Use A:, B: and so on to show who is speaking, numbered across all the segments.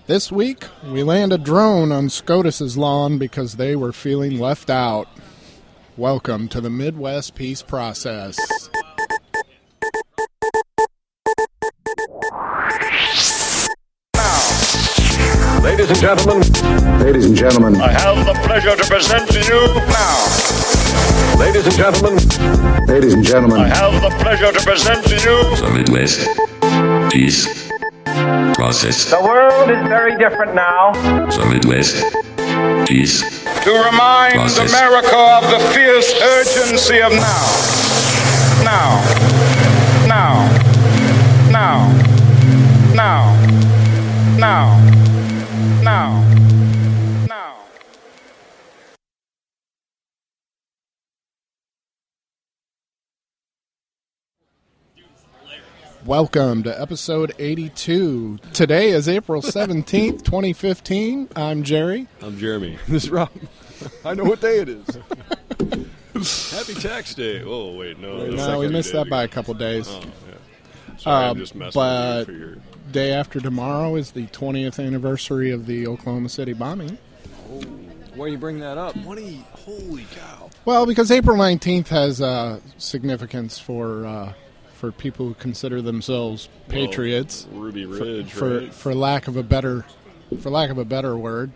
A: This week, we land a drone on SCOTUS's lawn because they were feeling left out. Welcome to the Midwest Peace Process.
B: Ladies and gentlemen.
C: Ladies and gentlemen.
B: I have the pleasure to present to you now. Ladies and gentlemen.
C: Ladies and gentlemen.
B: I have the pleasure to present to you
D: the Midwest Peace Process.
E: The world is very different now.
D: The Midwest Peace
B: to remind
D: Process.
B: America of the fierce urgency of now. Now. Now. Now. Now. Now. Now. Now.
A: Welcome to episode 82. Today is April 17th, 2015. I'm Jerry.
F: I'm Jeremy.
G: This is Rob. I know what day it is.
F: Happy Tax Day. Oh, wait, no.
A: No, we missed that by a couple days.
F: Oh, yeah. Sorry, I'm just messing
A: but
F: with you for your...
A: Day after tomorrow is the 20th anniversary of the Oklahoma City bombing.
G: Oh, why do you bring that up?
F: Holy cow.
A: Well, because April 19th has significance for people who consider themselves patriots.
F: Well, Ruby Ridge,
A: for lack of a better word.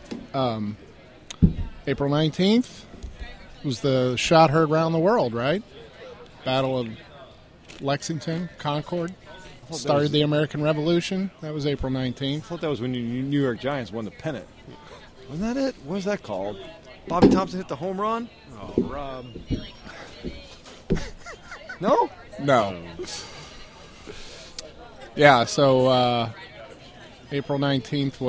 A: April 19th was the shot heard around the world, right? Battle of Lexington, Concord. Started the American Revolution. That was April 19th.
G: I thought that was when the New York Giants won the pennant. Wasn't that it? What was that called? Bobby Thompson hit the home run?
F: Oh, Rob.
G: No?
A: No. Yeah, so April 19th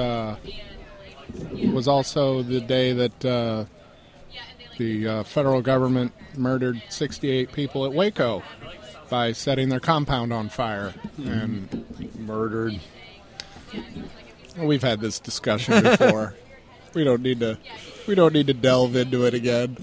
A: was also the day that the federal government murdered 68 people at Waco by setting their compound on fire and murdered. Well, we've had this discussion before. We don't need to delve into it again.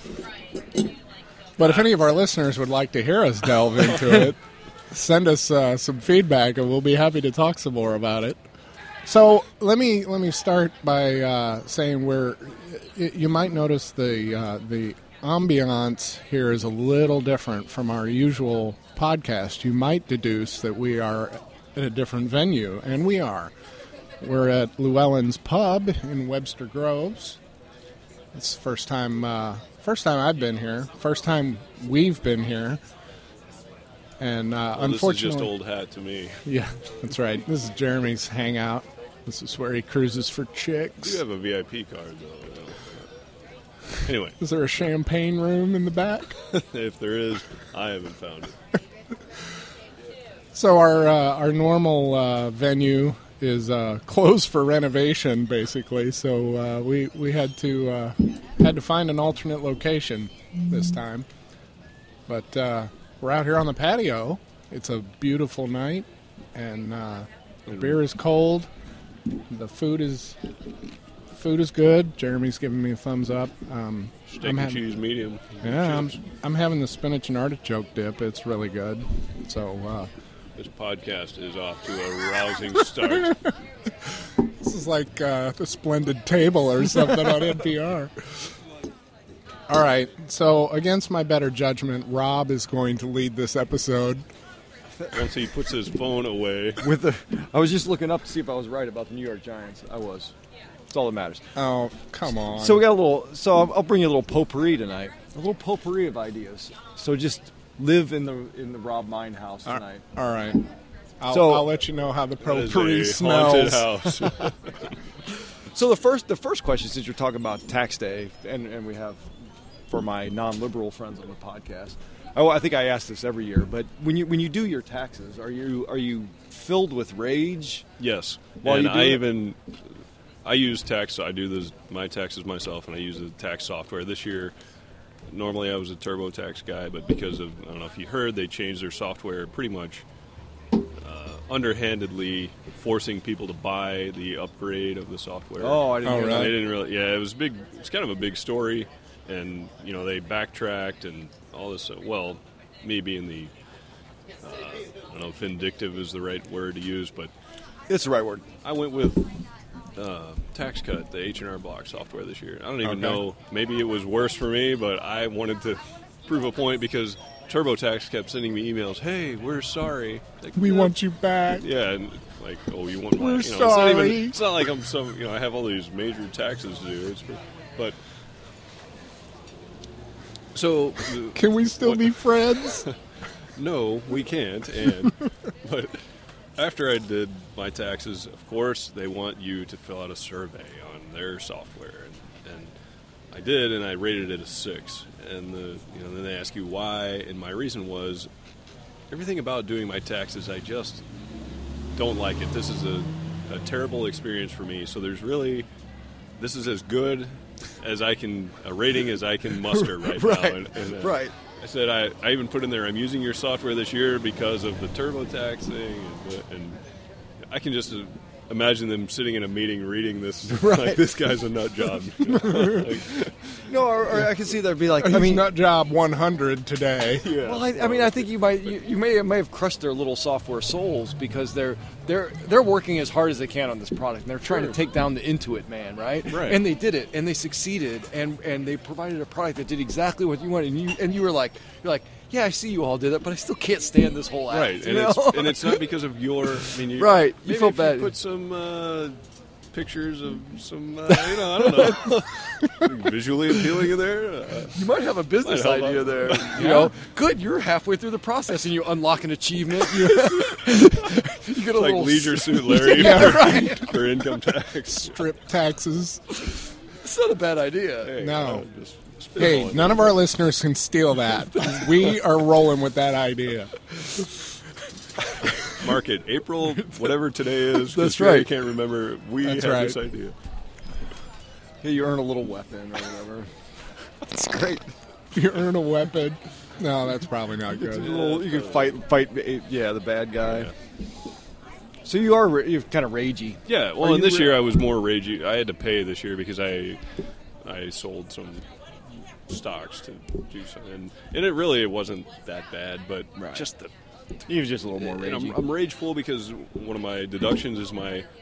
A: But if any of our listeners would like to hear us delve into it, send us some feedback, and we'll be happy to talk some more about it. So let me start by saying you might notice the ambiance here is a little different from our usual podcast. You might deduce that we are at a different venue, and we are. We're at Llewellyn's Pub in Webster Groves. It's the first time I've been here. First time we've been here. And unfortunately,
F: this is just old hat to me.
A: Yeah, that's right. This is Jeremy's hangout. This is where he cruises for chicks.
F: You have a VIP card, though. Anyway.
A: Is there a champagne room in the back?
F: If there is, I haven't found it.
A: So our normal venue is closed for renovation, basically. So we had to find an alternate location this time. But we're out here on the patio. It's a beautiful night, and the beer is cold. The food is good. Jeremy's giving me a thumbs up.
F: Steak and cheese medium.
A: Yeah, I'm having the spinach and artichoke dip. It's really good. So
F: this podcast is off to a rousing start.
A: This is like the Splendid Table or something on NPR. All right. So against my better judgment, Rob is going to lead this episode.
F: Once he puts his phone away.
G: I was just looking up to see if I was right about the New York Giants. I was. That's all that matters.
A: Oh, come on.
G: So we got a little. So I'll bring you a little potpourri tonight. A little potpourri of ideas. So just live in the Rob Mine house tonight.
A: All right. I'll let you know how the potpourri smells.
F: Haunted house.
G: So the first question, since you're talking about tax day, and we have for my non-liberal friends on the podcast. I think I ask this every year, but when you do your taxes, are you filled with rage?
F: Yes.
G: While
F: and
G: you do
F: I use tax. I do my taxes myself, and I use the tax software. This year, normally I was a TurboTax guy, but because of, I don't know if you heard, they changed their software pretty much underhandedly, forcing people to buy the upgrade of the software.
G: Oh, I didn't hear that.
F: They didn't really. Yeah, it was big. It's kind of a big story, and they backtracked and all this. Well, me being the I don't know if vindictive is the right word to use, but
G: It's the right word.
F: I went with TaxCut, the H&R Block software this year. I don't even know. Maybe it was worse for me, but I wanted to prove a point because TurboTax kept sending me emails. Hey, we're sorry. Like,
A: We want you back.
F: Yeah, and like, oh, you want my?
A: We're
F: It's not even.
A: sorry.
F: It's not like I'm some. I have all these major taxes to do. But so
A: Can we still be friends?
F: no, we can't. And but after I did my taxes, of course, they want you to fill out a survey on their software, and I did, and I rated it a 6. And then they ask you why, and my reason was everything about doing my taxes, I just don't like it. This is a terrible experience for me. So this is as good as a rating as I can muster right now. And,
G: Right.
F: I said I even put in there, I'm using your software this year because of the TurboTax thing, and I can just imagine them sitting in a meeting reading this, like, this guy's a nut job.
G: No, or I can see there'd be like,
A: He's
G: I mean,
A: nut job 100 today.
G: well, I mean, I think you may have crushed their little software souls because they're working as hard as they can on this product, and they're trying to take down the Intuit man, right?
F: Right.
G: And they did it, and they succeeded, and they provided a product that did exactly what you wanted, and you're like, yeah, I see you all did it, but I still can't stand this whole act.
F: Right,
G: you know?
F: it's not because of your. I mean,
G: Right, you
F: maybe
G: feel
F: if
G: bad.
F: You put some pictures of some, I don't know, visually appealing in there.
G: You might have a business
F: Might help
G: idea
F: out.
G: there. You know, good. You're halfway through the process, and you unlock an achievement. You get a
F: Like
G: little
F: Leisure Suit Larry for income tax.
A: Strip taxes.
G: It's not a bad idea.
F: Hey,
A: No.
F: just
A: Hey,
F: spitballing.
A: none of our listeners can steal that. We are rolling with that idea.
F: Mark it, April, whatever today is. 'cause
G: That's
F: Jerry
G: right.
F: can't remember. We
A: That's
F: have
A: right.
F: this idea.
G: Yeah, you earn a little weapon or whatever. That's great.
A: You earn a weapon. No, that's probably not
G: A
A: good.
G: little, you can fight. Yeah, the bad guy. So you're kind of ragey.
F: Yeah, well, and this year I was more ragey. I had to pay this year because I sold some stocks to do something, and it wasn't that bad, but
G: Right.
F: just the.
G: He was just a little more
F: And
G: ragey.
F: I'm rageful because one of my deductions is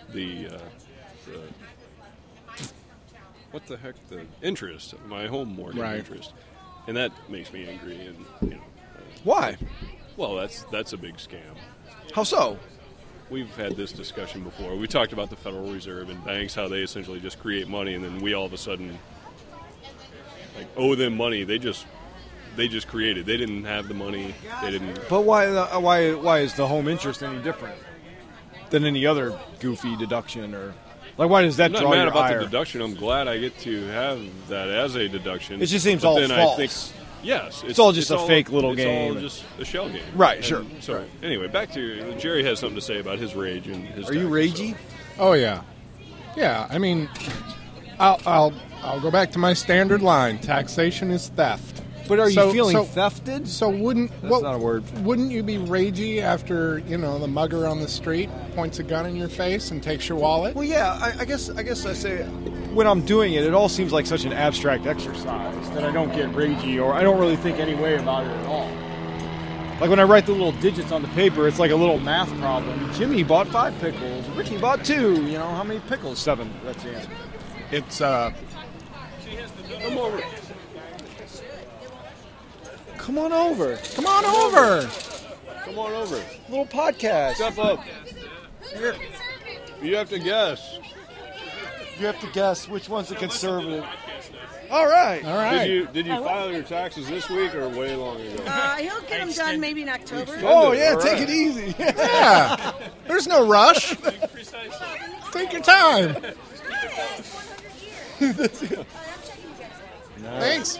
F: what the heck, the interest, my home mortgage
A: Right.
F: interest, and that makes me angry. And
G: Why?
F: well, that's a big scam.
G: How so?
F: We've had this discussion before. We talked about the Federal Reserve and banks, how they essentially just create money, and then we all of a sudden owe them money. They just created. They didn't have the money. They didn't.
G: But why is the home interest any different than any other goofy deduction or like why does that
F: I'm not
G: draw
F: mad
G: your
F: about
G: ire?
F: the deduction. I'm glad I get to have that as a deduction.
G: It just seems
F: But
G: all
F: then
G: false.
F: I think, yes,
G: It's all just a fake little game.
F: It's all just a shell game.
G: Right,
F: And
G: sure.
F: So
G: Right.
F: anyway, back to Jerry has something to say about his rage and his.
G: Are you
F: taxes,
G: ragey?
A: Oh yeah, yeah. I mean, I'll go back to my standard line. Taxation is theft.
G: But are you
A: So-
G: feeling
A: so-
G: thefted?
A: So wouldn't
G: That's not a word.
A: Wouldn't you be ragey after the mugger on the street points a gun in your face and takes your wallet?
G: Well, yeah. I guess I say when I'm doing it, it all seems like such an abstract exercise that I don't get ragey or I don't really think any way about it at all. Like when I write the little digits on the paper, it's like a little math problem. Jimmy bought 5 pickles. Ricky bought 2. How many pickles? 7. That's the answer.
A: It's
F: Come over.
G: Come on over.
A: come on over.
F: Come on over.
G: Little podcast.
F: Step up. You have to guess.
G: You have to guess which one's the conservative. All right.
A: All right.
F: Did you file your taxes this week or way long ago?
C: He'll get them done maybe in October.
G: Oh, yeah.
F: All
G: Take
F: right.
G: it easy.
A: Yeah. There's no rush. Take your time. Thanks.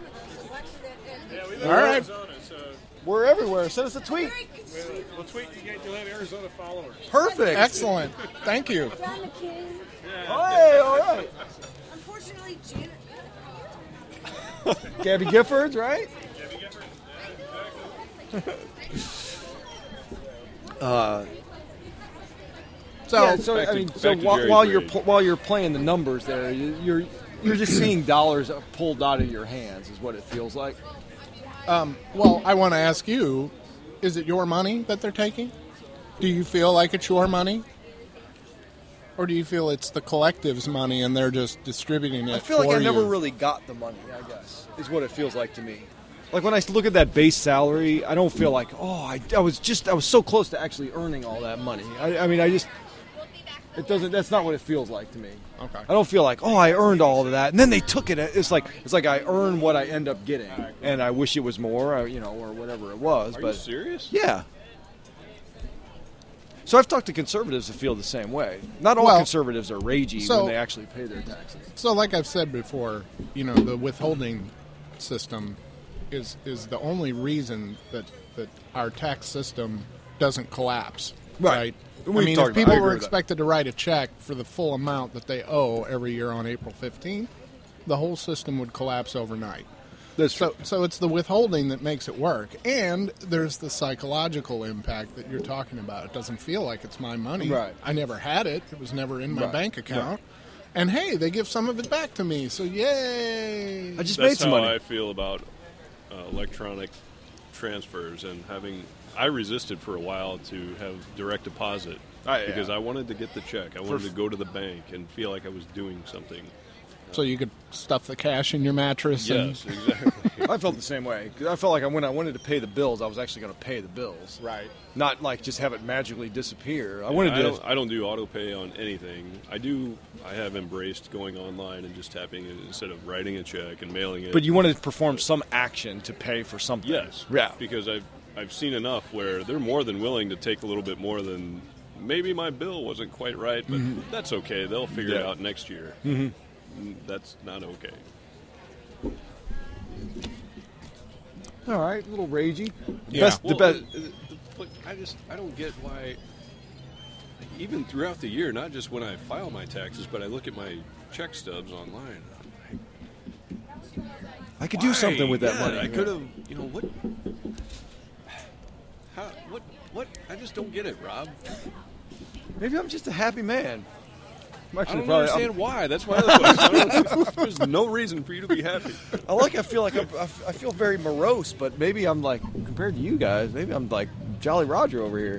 A: All right.
G: We're everywhere. Send us a tweet.
H: We'll tweet you'll have Arizona followers.
G: Perfect.
A: Excellent. Thank you.
G: Hey, all right.
C: Unfortunately, Janet.
G: Gabby Giffords, right?
A: So,
G: Yeah, so
F: Back
G: I
F: to-
G: mean,
F: back
G: so
F: to
G: while
F: Jerry's
G: you're
F: rage.
G: while you're playing the numbers there, you're just seeing dollars pulled out of your hands, is what it feels like.
A: well, I want to ask you, is it your money that they're taking? Do you feel like it's your money? Or do you feel it's the collective's money and they're just distributing it
G: I feel like
A: for
G: I never
A: you?
G: really got the money, I guess, is what it feels like to me. Like when I look at that base salary, I don't feel like, I was so close to actually earning all that money. That's not what it feels like to me.
A: Okay.
G: I don't feel like, I earned all of that, and then they took it. It's like I earned what I end up getting, and I wish it was more, or whatever it was.
F: Are
G: but
F: you serious?
G: yeah. So I've talked to conservatives that feel the same way. Not all
A: Well,
G: conservatives are ragey
A: so-
G: when they actually pay their taxes.
A: So, like I've said before, the withholding system is the only reason that our tax system doesn't collapse.
G: Right.
A: I
G: We've
A: mean,
G: talked
A: if
G: about- I
A: people
G: agree
A: were
G: with that.
A: expected to write a check for the full amount that they owe every year on April 15th, the whole system would collapse overnight.
G: That's true.
A: So it's the withholding that makes it work. And there's the psychological impact that you're talking about. It doesn't feel like it's my money.
G: Right.
A: I never had it. It was never in my
G: Right.
A: bank account. And, hey, they give some of it back to me. So, yay.
G: I just made
F: That's
G: some
F: how
G: money.
F: I feel about electronic transfers and having. I resisted for a while to have direct deposit because I wanted to get the check. I wanted to go to the bank and feel like I was doing something.
A: So you could stuff the cash in your mattress.
F: Yes, exactly.
G: I felt the same way. 'Cause I felt like when I wanted to pay the bills, I was actually going to pay the bills.
A: Right.
G: Not like just have it magically disappear. I wanted to.
F: I don't do auto pay on anything. I have embraced going online and just tapping it instead of writing a check and mailing it.
G: But you wanted to perform some action to pay for something.
F: Yes.
G: Yeah.
F: Because I've seen enough where they're more than willing to take a little bit more than maybe my bill wasn't quite right, but that's okay. They'll figure it out next year. Mm-hmm. That's not okay.
G: All right, a little ragey.
A: Yeah.
F: But I don't get why. Even throughout the year, not just when I file my taxes, but I look at my check stubs online.
G: I could do something with that
F: Yeah,
G: money.
F: I could have. What? What? I just don't get it, Rob.
G: Maybe I'm just a happy man. I'm
F: I
G: actually
F: don't
G: probably.
F: understand why. That's my other question. There's no reason for you to be happy.
G: I feel like I feel very morose, but maybe I'm like compared to you guys. Maybe I'm like Jolly Roger over here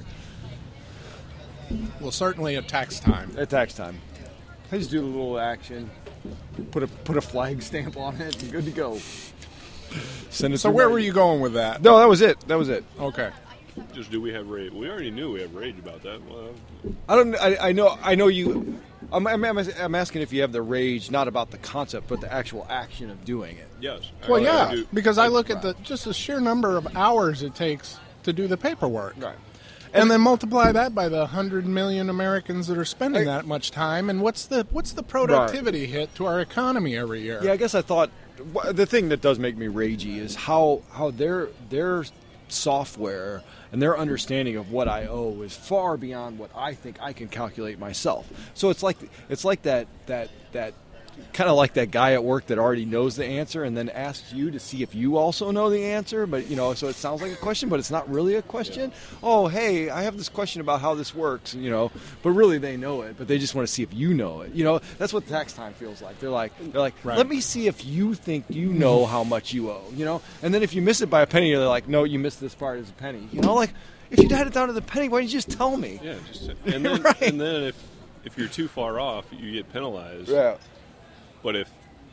A: Well, certainly at tax time.
G: at tax time. I just do the little action, put a flag stamp on it, and good to go. Send it.
A: So
G: through
A: where
G: my-
A: were you going with that?
G: No, that was it.
A: Okay.
F: Just do we have rage? We already knew we have rage about that. Well,
G: I know you. I'm asking if you have the rage, not about the concept, but the actual action of doing it.
F: yes.
A: Well,
F: I
A: yeah,
F: do.
A: because I look at just the sheer number of hours it takes to do the paperwork.
G: Right.
A: And then multiply that by the 100 million Americans that are spending that much time, and what's the productivity hit to our economy every year?
G: Yeah, I guess I thought the thing that does make me ragey is how their software and their understanding of what I owe is far beyond what I think I can calculate myself. So it's like that kind of like that guy at work that already knows the answer and then asks you to see if you also know the answer, but so it sounds like a question, but it's not really a question. Yeah. Oh, hey, I have this question about how this works, but really they know it, but they just want to see if you know it. That's what tax time feels like. They're like,
A: right.
G: Let me see if you think you know how much you owe, and then if you miss it by a penny, they're like, no, you missed this part as a penny, like if you had it down to the penny, why didn't you just tell me?
F: Yeah, and then
G: Right.
F: and then if you're too far off, you get penalized.
G: Yeah.
F: But if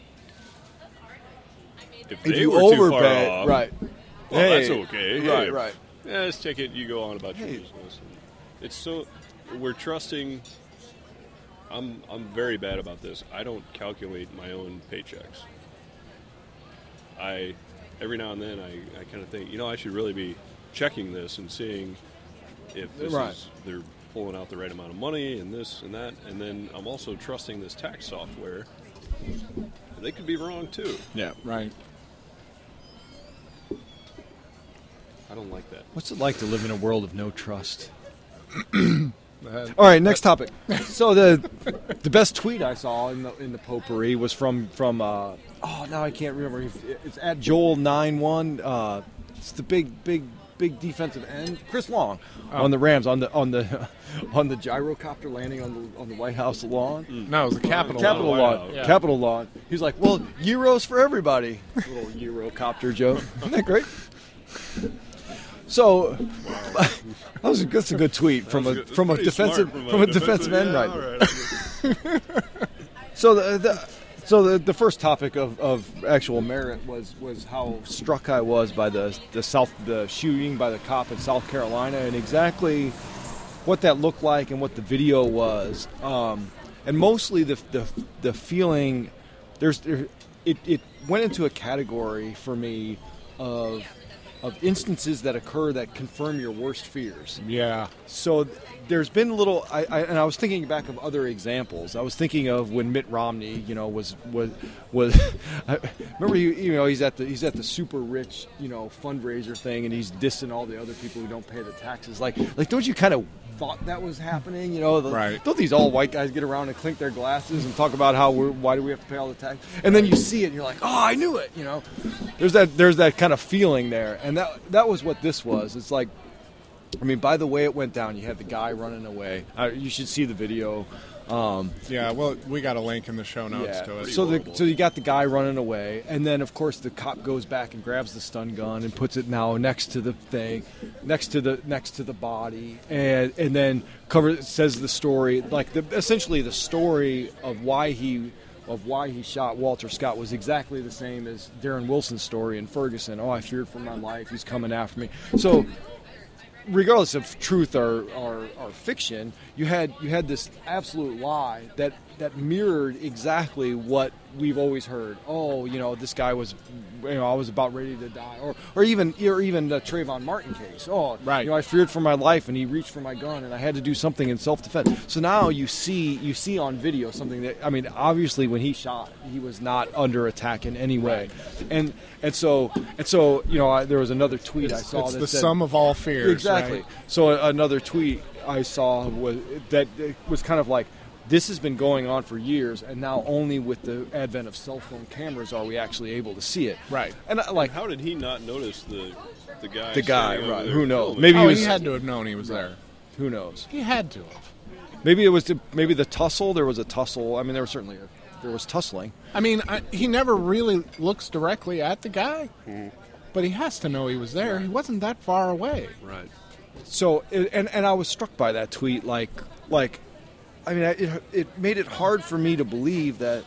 G: If
F: they
G: you
F: were too far
G: overpay,
F: off,
G: right?
F: well,
G: Hey,
F: that's okay.
G: right,
F: Hey,
G: right.
F: Yeah, just take it. You go on about your
G: Hey.
F: business. It's so we're trusting. I'm very bad about this. I don't calculate my own paychecks. Every now and then I kind of think, I should really be checking this and seeing if this is they're pulling out the right amount of money and this and that, and then I'm also trusting this tax software. They could be wrong too.
A: Yeah, right.
F: I don't like that.
G: What's it like to live in a world of no trust? All right, next topic. So the best tweet I saw in the potpourri was from now I can't remember. It's at Joel91. It's the big defensive end, Chris Long, on the Rams on the gyrocopter landing on the White House lawn.
A: No, it was the Capitol.
G: Lawn.
A: Yeah.
G: Capitol lawn. He's like, well, Euros for everybody. Little Eurocopter joke. Isn't that great? So that's a good tweet from a defensive end, right? So the first topic of actual merit was how struck I was by the shooting by the cop in South Carolina, and exactly what that looked like and what the video was, and mostly the feeling. It went into a category for me of instances that occur that confirm your worst fears.
A: Yeah.
G: So there's been and I was thinking back of other examples. I was thinking of when Mitt Romney, was I remember he's at the super rich, fundraiser thing, and he's dissing all the other people who don't pay the taxes. Like don't you kind of thought that was happening?
A: Right.
G: Don't these all white guys get around and clink their glasses and talk about why do we have to pay all the tax? And then you see it and you're like, oh, I knew it. There's that kind of feeling there, and that was what this was. It's like, by the way it went down, you had the guy running away. You should see the video.
A: Yeah, well, we got a link in the show notes to it.
G: So you got the guy running away, and then of course the cop goes back and grabs the stun gun and puts it now next to the thing, next to the body, and then says the story, essentially the story of why he shot Walter Scott was exactly the same as Darren Wilson's story in Ferguson. Oh, I feared for my life. He's coming after me. So, regardless of truth or fiction, you had this absolute lie that mirrored exactly what we've always heard. Oh, this guy was, I was about ready to die, or even the Trayvon Martin case. Oh,
A: right.
G: I feared for my life, and he reached for my gun, and I had to do something in self-defense. So now you see on video something that, obviously when he shot, he was not under attack in any way, and so there was another tweet I saw
A: it's
G: that
A: the
G: said,
A: sum of all fears.
G: Exactly.
A: Right?
G: So another tweet I saw was kind of like, this has been going on for years, and now only with the advent of cell phone cameras are we actually able to see it.
A: Right.
F: And how did he not notice the guy?
G: The guy, right? Who knows?
A: Maybe he had to have known he was there.
G: Who knows?
A: He had to have.
G: Maybe it was the tussle. There was a tussle. There was tussling.
A: He never really looks directly at the guy, but he has to know he was there. He wasn't that far away.
F: Right.
G: So, and I was struck by that tweet. It made it hard for me to believe that,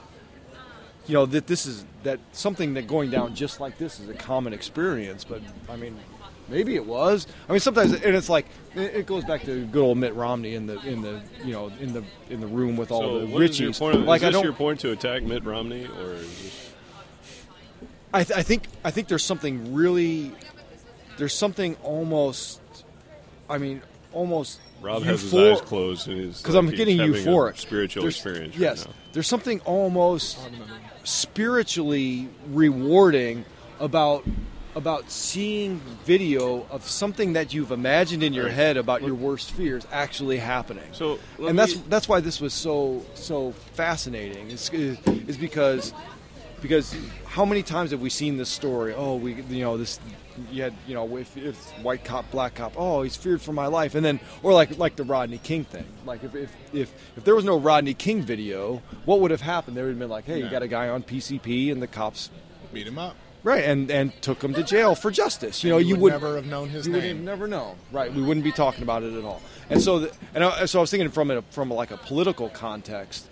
G: that something that going down just like this is a common experience. But maybe it was. Sometimes, and it's like it goes back to good old Mitt Romney in the room with all the Richies.
F: Is this your point to attack Mitt Romney, or is this...
G: I think there's something almost. Almost.
F: Rob has his eyes closed and
G: because I'm getting euphoric.
F: Spiritual experience.
G: Yes,
F: right now.
G: There's something almost spiritually rewarding about seeing video of something that you've imagined in your head about your worst fears actually happening. So, that's why this was so fascinating. Is because how many times have we seen this story? Oh, this. You had, if it's white cop, black cop, oh, he's feared for my life. And then, or like the Rodney King thing. Like if there was no Rodney King video, what would have happened? They would have been like, hey, you got a guy on PCP and the cops
A: beat him up.
G: Right, and took him to jail for justice.
A: You would never have known his name.
G: You would have never known. Right, we wouldn't be talking about it at all. And so, so I was thinking from like a political context,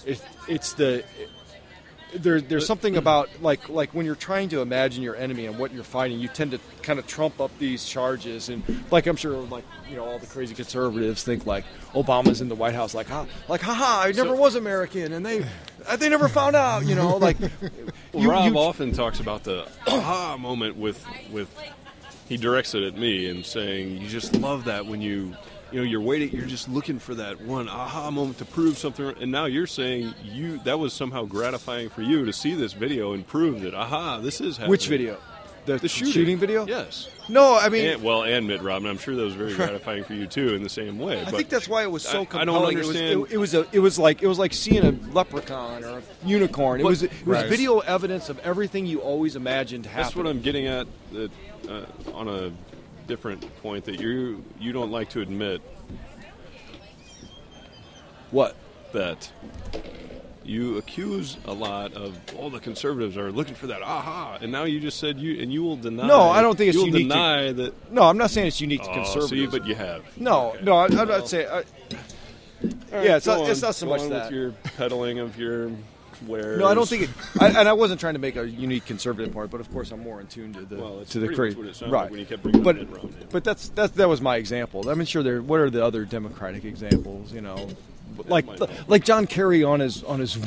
G: There's something about like when you're trying to imagine your enemy and what you're fighting, you tend to kind of trump up these charges, and I'm sure all the crazy conservatives think like Obama's in the White House haha, I never was American, and they never found out,
F: Rob often talks about the aha moment with he directs it at me and saying you just love that when you're waiting, you're just looking for that one aha moment to prove something, and now you're saying that was somehow gratifying for you to see this video and prove that this is happening.
G: Which video? The shooting video?
F: Yes.
G: No,
F: and Mitt Romney, I'm sure that was very gratifying for you too in the same way.
G: I think that's why it was so compelling.
F: I don't understand.
G: It was like seeing a leprechaun or a unicorn. It was video evidence of everything you always imagined happening.
F: That's what I'm getting at on a different point that you don't like to admit.
G: What?
F: That you accuse a lot of, the conservatives are looking for that aha, and now you just said you will deny.
G: No, I don't think it's
F: you'll
G: unique
F: deny that.
G: No, I'm not saying it's unique to conservatives.
F: See, but you have.
G: No,
F: Okay.
G: no, I'm not saying. Yeah, it's
F: Go
G: not
F: on.
G: so
F: Go
G: much
F: on
G: that.
F: with your peddling of your wares.
G: No, I don't think it. And I wasn't trying to make a unique conservative point, but of course I'm more in tune to the
F: Well, it's
G: to the
F: pretty much what it sounded
G: right.
F: like when you kept bringing
G: but
F: up Mitt Romney.
G: but that was my example. I'm sure there. What are the other Democratic examples? Like John Kerry on his what is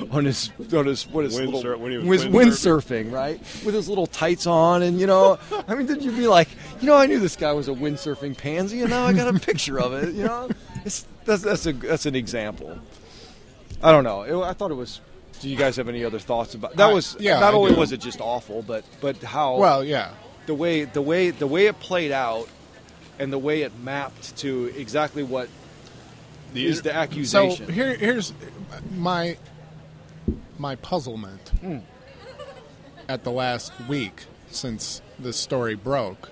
G: windsurfing, right? With his little tights on, and I mean, did you be like, I knew this guy was a windsurfing pansy, and now I got a picture of it. That's an example. I don't know. I thought it was. Do you guys have any other thoughts about that? Not only was it just awful, but how the way it played out, and the way it mapped to exactly what is the accusation.
A: So here's my puzzlement at the last week since this story broke.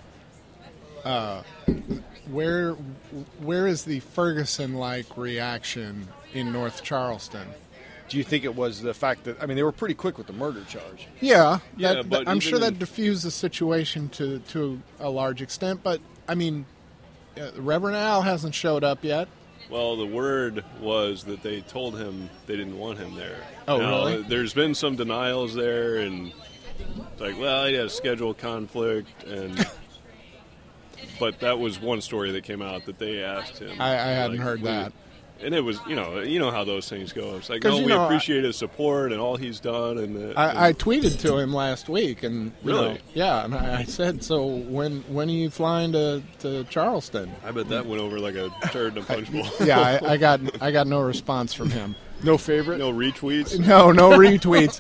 A: Where is the Ferguson-like reaction in North Charleston?
G: Do you think it was the fact that they were pretty quick with the murder charge?
A: Yeah,
F: but
A: I'm sure that
F: if-
A: diffused the situation to a large extent. But I mean, Reverend Al hasn't showed up yet.
F: Well, the word was that they told him they didn't want him there.
A: Oh,
F: now,
A: really?
F: There's been some denials there, and he had a schedule conflict, and but that was one story that came out that they asked him.
A: I hadn't heard that.
F: And it was, you know how those things go. It's like,
A: 'Cause,
F: we appreciate his support and all he's done. And
A: I tweeted to him last week, and
F: Really?
A: and I said, so when are you flying to Charleston?
F: I bet that went over like a turd in a punch bowl.
A: Yeah, I got no response from him.
G: No favorite?
F: No retweets?
A: No retweets.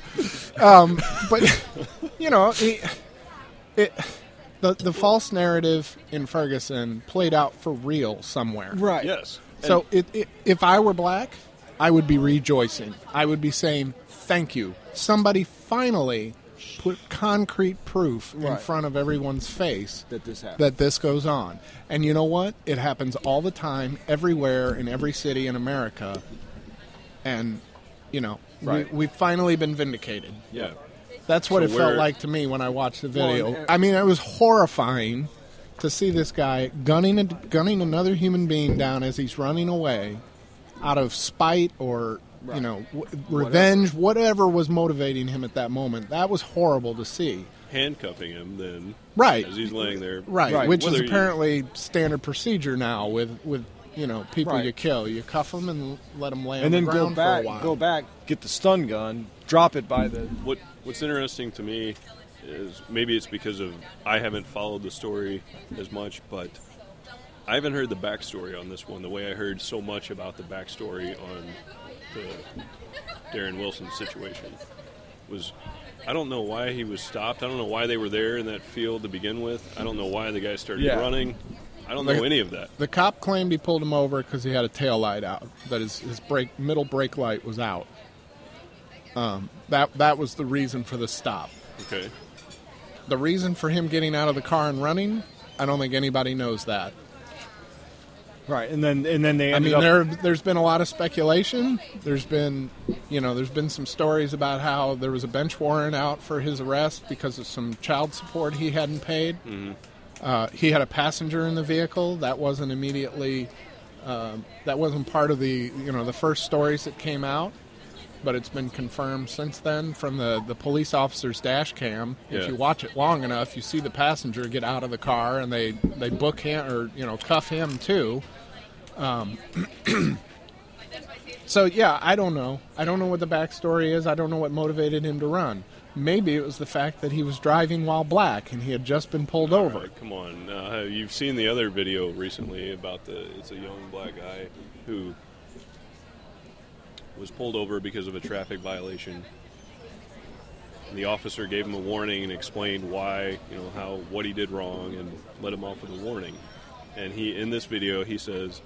A: But the false narrative in Ferguson played out for real somewhere.
G: Right.
F: Yes.
A: So if I were black, I would be rejoicing. I would be saying, thank you. Somebody finally put concrete proof in
G: Right.
A: front of everyone's face
G: That this happened.
A: that this goes on. And you know what? It happens all the time, everywhere, in every city in America. And,
G: Right.
A: we've finally been vindicated.
F: Yeah.
A: That's what
F: So
A: it felt
F: where-
A: like to me when I watched the video.
G: Well,
A: I mean, it was horrifying to see this guy gunning another human being down as he's running away out of spite or, revenge, whatever was motivating him at that moment. That was horrible to see.
F: Handcuffing him then.
A: Right.
F: As he's laying there.
A: Right, which is
F: Whether you-
A: apparently standard procedure now with people
G: Right.
A: you kill. You cuff them and let them lay on
G: And
A: the
G: then
A: ground for a while.
G: go back, get the stun gun, drop it by the.
F: What's interesting to me is maybe it's because of I haven't followed the story as much, but I haven't heard the backstory on this one the way I heard so much about the backstory on the Darren Wilson situation. I don't know why he was stopped. I don't know why they were there in that field to begin with. I don't know why the guy started
G: Yeah.
F: running. I don't know any of that.
A: The cop claimed he pulled him over because he had a tail light out, that his middle brake light was out. That was the reason for the stop.
F: Okay.
A: The reason for him getting out of the car and running, I don't think anybody knows that.
G: Right, and then they
A: I
G: ended
A: mean,
G: up.
A: there's been a lot of speculation. There's been some stories about how there was a bench warrant out for his arrest because of some child support he hadn't paid.
F: Mm-hmm.
A: He had a passenger in the vehicle. That wasn't immediately. That wasn't part of the the first stories that came out, but it's been confirmed since then from the police officer's dash cam. If
F: Yeah.
A: you watch it long enough, you see the passenger get out of the car and they book him or cuff him too. So yeah, I don't know. I don't know what the backstory is. I don't know what motivated him to run. Maybe it was the fact that he was driving while black and he had just been pulled over.
F: Right, come on. You've seen the other video recently about it's a young black guy who was pulled over because of a traffic violation. And the officer gave him a warning and explained why, what he did wrong and let him off with a warning. And in this video, he says,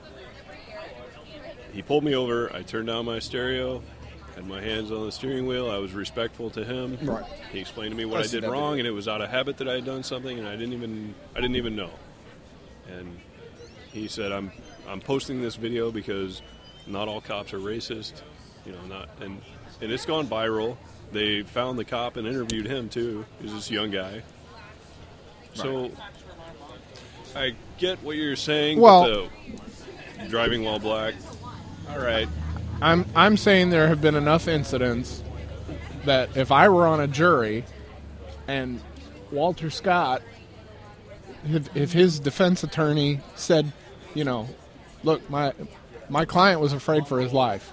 F: he pulled me over, I turned down my stereo, had my hands on the steering wheel, I was respectful to him.
G: Right.
F: He explained to me what
G: I
F: I
G: see
F: did
G: that
F: wrong,
G: video.
F: and it was out of habit that I had done something, and I didn't even know. And he said, I'm posting this video because not all cops are racist. not and it's gone viral. They found the cop and interviewed him too. He's this young guy. So I get what you're saying.
A: Well,
F: with the driving while black. All right.
A: I'm saying there have been enough incidents that if I were on a jury and Walter Scott, if his defense attorney said, look, my client was afraid for his life,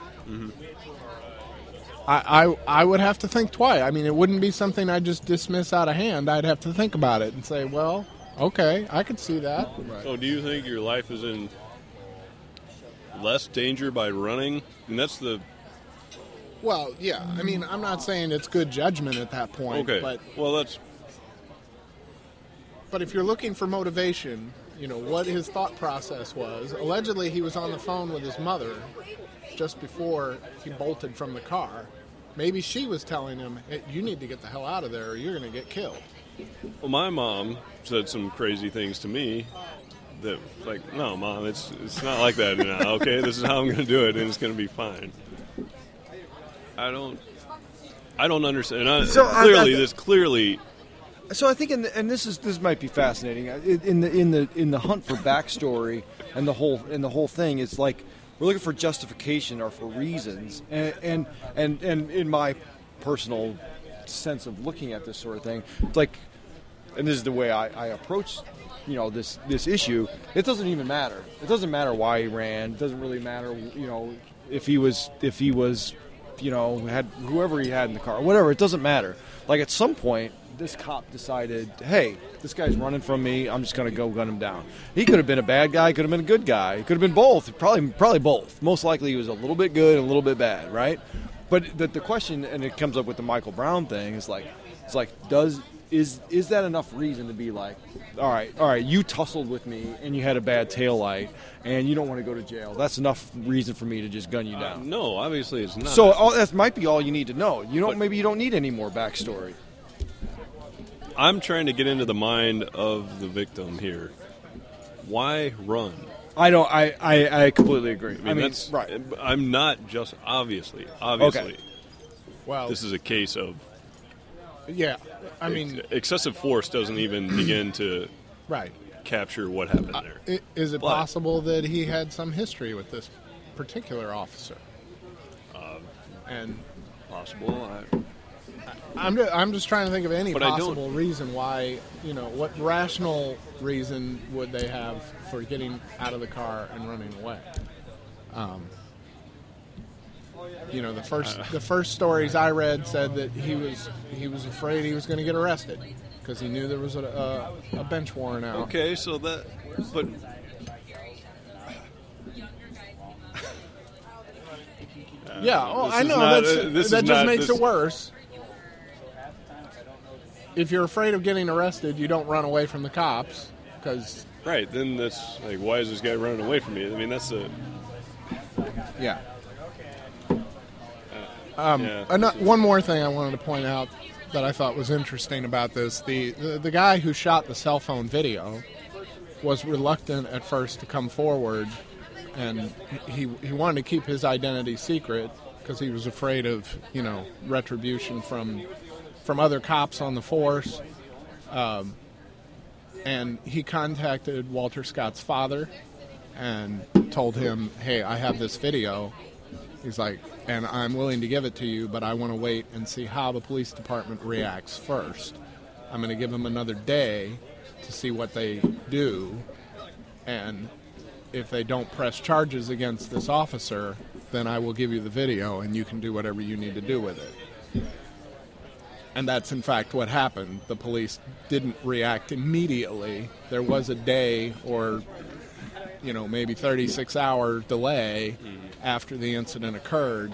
A: I would have to think twice. I mean, it wouldn't be something I'd just dismiss out of hand. I'd have to think about it and say, well, okay, I could see that.
F: So do you think your life is in less danger by running? And that's the...
A: Well, yeah. I mean, I'm not saying it's good judgment at that point.
F: Okay.
A: But,
F: well, that's...
A: But if you're looking for motivation, what his thought process was. Allegedly, he was on the phone with his mother just before he bolted from the car. Maybe she was telling him, hey, you need to get the hell out of there or you're going to get killed.
F: Well, my mom said some crazy things to me that, like, no, Mom, it's not like that now, okay? This is how I'm going to do it, and it's going to be fine. I don't understand. So clearly.
G: So I think, and this might be fascinating. In the hunt for backstory and the whole thing, it's like we're looking for justification or for reasons. And in my personal sense of looking at this sort of thing, it's like, and this is the way I approach, this issue. It doesn't even matter. It doesn't matter why he ran. It doesn't really matter, if he was, had whoever he had in the car, whatever. It doesn't matter. Like at some point, this cop decided, hey, this guy's running from me. I'm just going to go gun him down. He could have been a bad guy. Could have been a good guy. Could have been both. Probably both. Most likely he was a little bit good and a little bit bad, right? But the question, and it comes up with the Michael Brown thing, is like, is that enough reason to be like, all right, you tussled with me and you had a bad taillight and you don't want to go to jail. That's enough reason for me to just gun you down.
F: No, obviously it's not.
G: So that might be all you need to know. Maybe you don't need any more backstory.
F: I'm trying to get into the mind of the victim here. Why run?
G: I don't. I completely agree.
F: I mean that's right. I'm not just obviously.
G: Okay.
A: Well,
F: this is a case of.
A: Yeah, I mean,
F: excessive force doesn't even begin to capture what happened there.
A: Is it possible that he had some history with this particular officer? And
F: possible.
A: I'm just trying to think of any possible reason why, what rational reason would they have for getting out of the car and running away? The first stories I read said that he was afraid he was going to get arrested because he knew there was a bench warrant out.
F: Okay, so but
A: yeah, I know that just makes it worse. If you're afraid of getting arrested, you don't run away from the cops because
F: right. Then that's like, why is this guy running away from me? I mean, that's a
A: yeah. One more thing I wanted to point out that I thought was interesting about this: the guy who shot the cell phone video was reluctant at first to come forward, and he wanted to keep his identity secret because he was afraid of retribution from other cops on the force. And he contacted Walter Scott's father and told him, "Hey, I have this video." He's like, and I'm willing to give it to you, but I want to wait and see how the police department reacts first. I'm going to give them another day to see what they do, and if they don't press charges against this officer, then I will give you the video, and you can do whatever you need to do with it. And that's, in fact, what happened. The police didn't react immediately. There was a day or maybe 36-hour delay after the incident occurred.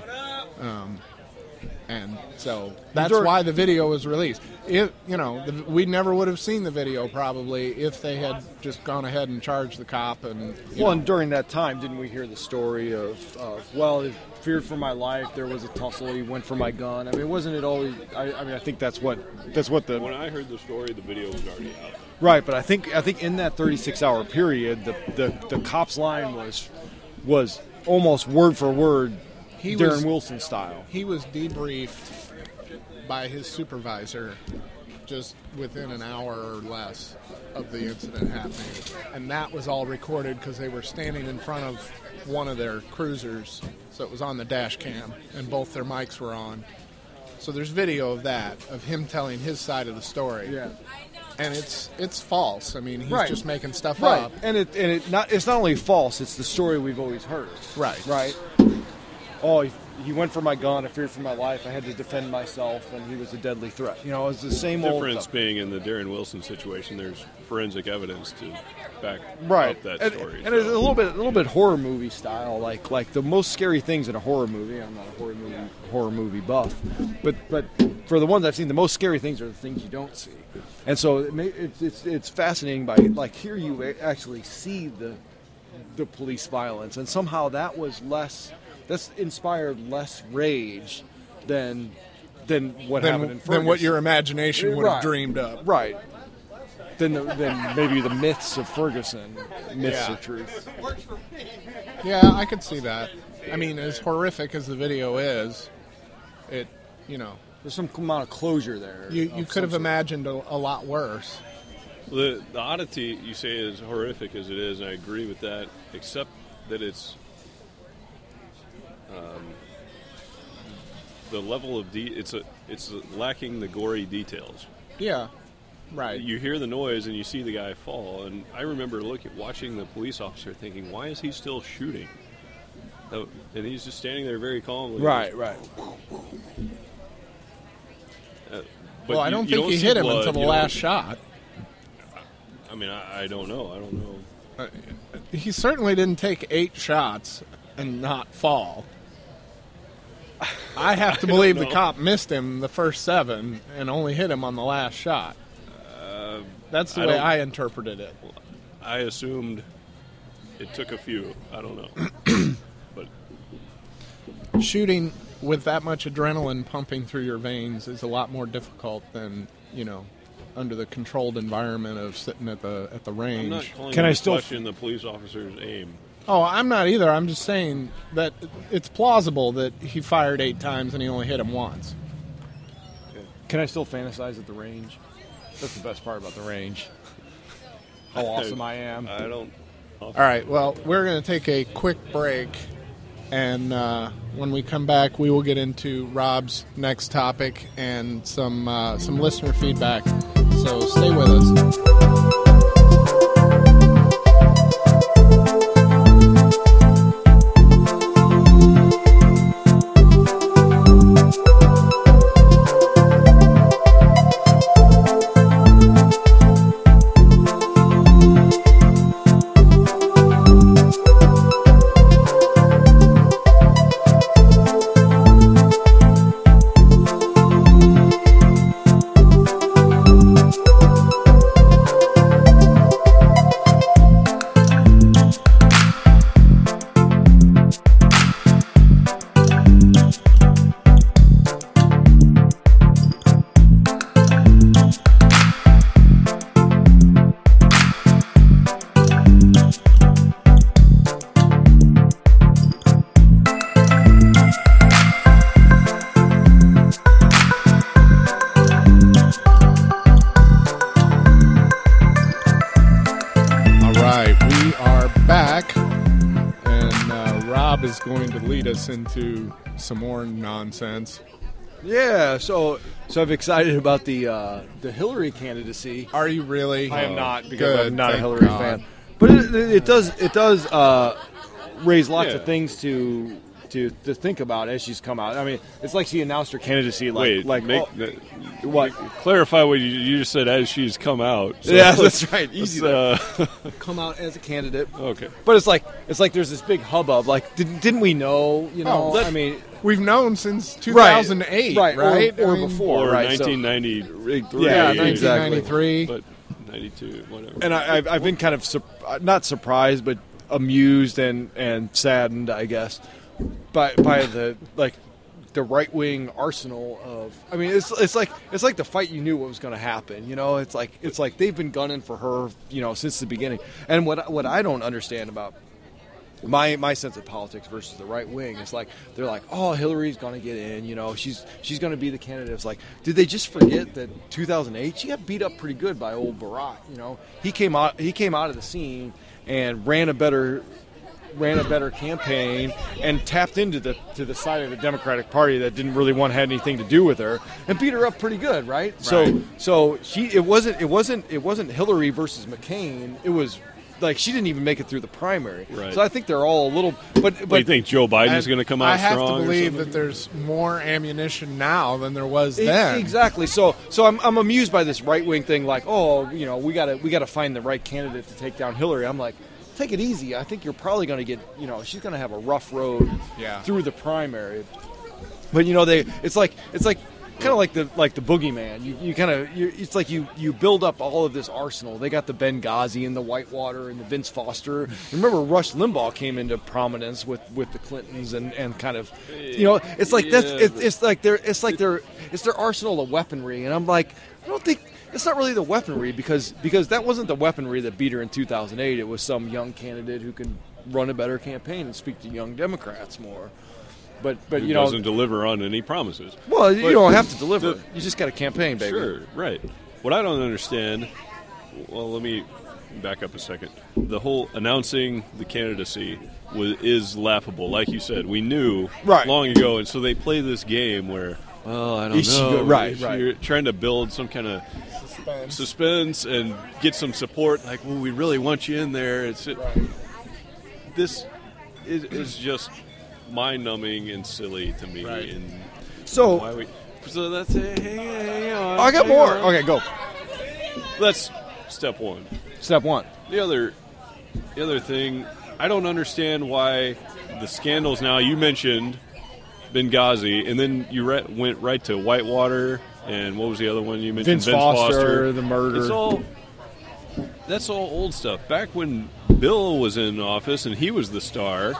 A: And so that's why the video was released. We never would have seen the video probably if they had just gone ahead and charged the cop. And
G: during that time, didn't we hear the story of he feared for my life, there was a tussle, he went for my gun. I mean, wasn't it always? I think that's what the.
F: When I heard the story, the video was already out.
G: Right, but I think in that 36-hour period, the cop's line was almost word for word Darren Wilson style.
A: He was debriefed by his supervisor just within an hour or less of the incident happening. And that was all recorded because they were standing in front of one of their cruisers, so it was on the dash cam, and both their mics were on. So there's video of that, of him telling his side of the story.
G: Yeah.
A: And it's false. I mean, he's
G: Right.
A: just making stuff
G: Right.
A: up.
G: And it's not only false, it's the story we've always heard.
A: Right.
G: Right. Oh, he went for my gun. I feared for my life. I had to defend myself, and he was a deadly threat. You know, it's the same old
F: Difference
G: stuff.
F: being in the Darren Wilson situation, there's forensic evidence to back
G: Right.
F: up that
G: and,
F: story.
G: And it's a little bit horror movie style, like the most scary things in a horror movie. I'm not a horror movie buff, but for the ones I've seen, the most scary things are the things you don't see. And so it's fascinating by like here you actually see the police violence, and somehow that's inspired less rage than what happened in Ferguson.
A: Than what your imagination would have
G: Right.
A: dreamed up.
G: Right. Than maybe the myths of Ferguson, myths
A: Yeah.
G: of truth.
A: Yeah, I could see that. I mean, as horrific as the video is, it, you know,
G: There's some amount of closure there.
A: you
G: of
A: could have
G: some sort.
A: imagined a lot worse.
F: The oddity you say is horrific as it is, and I agree with that, except that it's the level of it's lacking the gory details.
A: Yeah, right.
F: You hear the noise and you see the guy fall, and I remember watching the police officer thinking, why is he still shooting? And he's just standing there very calmly.
G: Right.
F: But
A: Well, I don't
F: you
A: think he
F: see
A: hit him
F: blood,
A: until the
F: you don't-
A: last shot.
F: I mean, I don't know.
A: He certainly didn't take 8 shots and not fall. I have to believe the
F: know.
A: cop missed him the first 7 and only hit him on the last shot. That's the
F: I
A: way
F: don't-
A: I interpreted it.
F: I assumed it took a few. I don't know. But
A: Shooting with that much adrenaline pumping through your veins is a lot more difficult than, you know, under the controlled environment of sitting at the range.
F: I'm not calling
G: Can I
F: into
G: still
F: question the police officer's aim.
A: Oh, I'm not either. I'm just saying that it's plausible that he fired 8 times and he only hit him once.
G: Can I still fantasize at the range? That's the best part about the range. How awesome I am.
F: I don't.
A: All right, well, we're going to take a quick break, and when we come back, we will get into Rob's next topic and some listener feedback. So stay with us. Rob is going to lead us into some more nonsense.
G: Yeah, so I'm excited about the Hillary candidacy.
A: Are you really?
G: I am not, because
A: Good,
G: I'm not a
A: thank
G: Hillary
A: God.
G: fan. But it does raise lots of
F: Yeah.
G: things to think about as she's come out. I mean, it's like she announced her candidacy. What?
F: Clarify what you just said as she's come out. So
G: Yeah, that's right. Easy
F: let's,
G: come out as a candidate.
F: Okay.
G: But it's like there's this big hubbub. Like, didn't we know? You know, I mean,
A: We've known since 2008, right?
G: Or
A: I mean,
G: before,
F: or
G: right? So-
F: 1993.
G: Yeah,
A: Yeah,
G: exactly.
A: 1993.
F: But 92, whatever.
G: And I've been kind of not surprised, but amused and saddened, I guess, by the the right wing arsenal of. I mean, it's like the fight you knew what was going to happen. You know, it's like they've been gunning for her, you know, since the beginning. And what I don't understand about my sense of politics versus the right wing is like they're like, oh, Hillary's going to get in, she's going to be the candidate. It's like, did they just forget that 2008 she got beat up pretty good by old Barack? He came out of the scene and ran a better campaign and tapped into the side of the Democratic Party that didn't really want to have anything to do with her and beat her up pretty good, right? So it wasn't Hillary versus McCain. It was like she didn't even make it through the primary. Right. So I think they're all a little. But
F: you think Joe Biden's going to come out strong?
A: I have to believe that there's more ammunition now than there was then.
G: Exactly. So I'm amused by this right wing thing. Like, we gotta find the right candidate to take down Hillary. I'm like, take it easy. I think you're probably going to get. She's going to have a rough road through the primary. But it's like kind of like the boogeyman. It's like you build up all of this arsenal. They got the Benghazi and the Whitewater and the Vince Foster. Remember, Rush Limbaugh came into prominence with the Clintons and kind of, it's like it's their arsenal of weaponry. And I'm like, I don't think it's not really the weaponry because that wasn't the weaponry that beat her in 2008. It was some young candidate who can run a better campaign and speak to young Democrats more. But
F: doesn't deliver on any promises.
G: Well, you don't have to deliver. You just got a campaign, baby.
F: Sure, right. What I don't understand. Well, let me back up a second. The whole announcing the candidacy is laughable. Like you said, we knew long ago, and so they play this game where, well, I don't know.
G: Right.
F: You're trying to build some kind of suspense and get some support. Like, well, we really want you in there. This is just mind-numbing and silly to me.
G: Right.
F: And
G: so
F: that's it. Hang on.
G: I got more. Okay, go.
F: That's step one.
G: Step one.
F: The other thing, I don't understand why the scandals now. You mentioned Benghazi, and then you went right to Whitewater, and what was the other one you mentioned?
G: Vince Foster, the murder.
F: That's all old stuff. Back when Bill was in office and he was the star,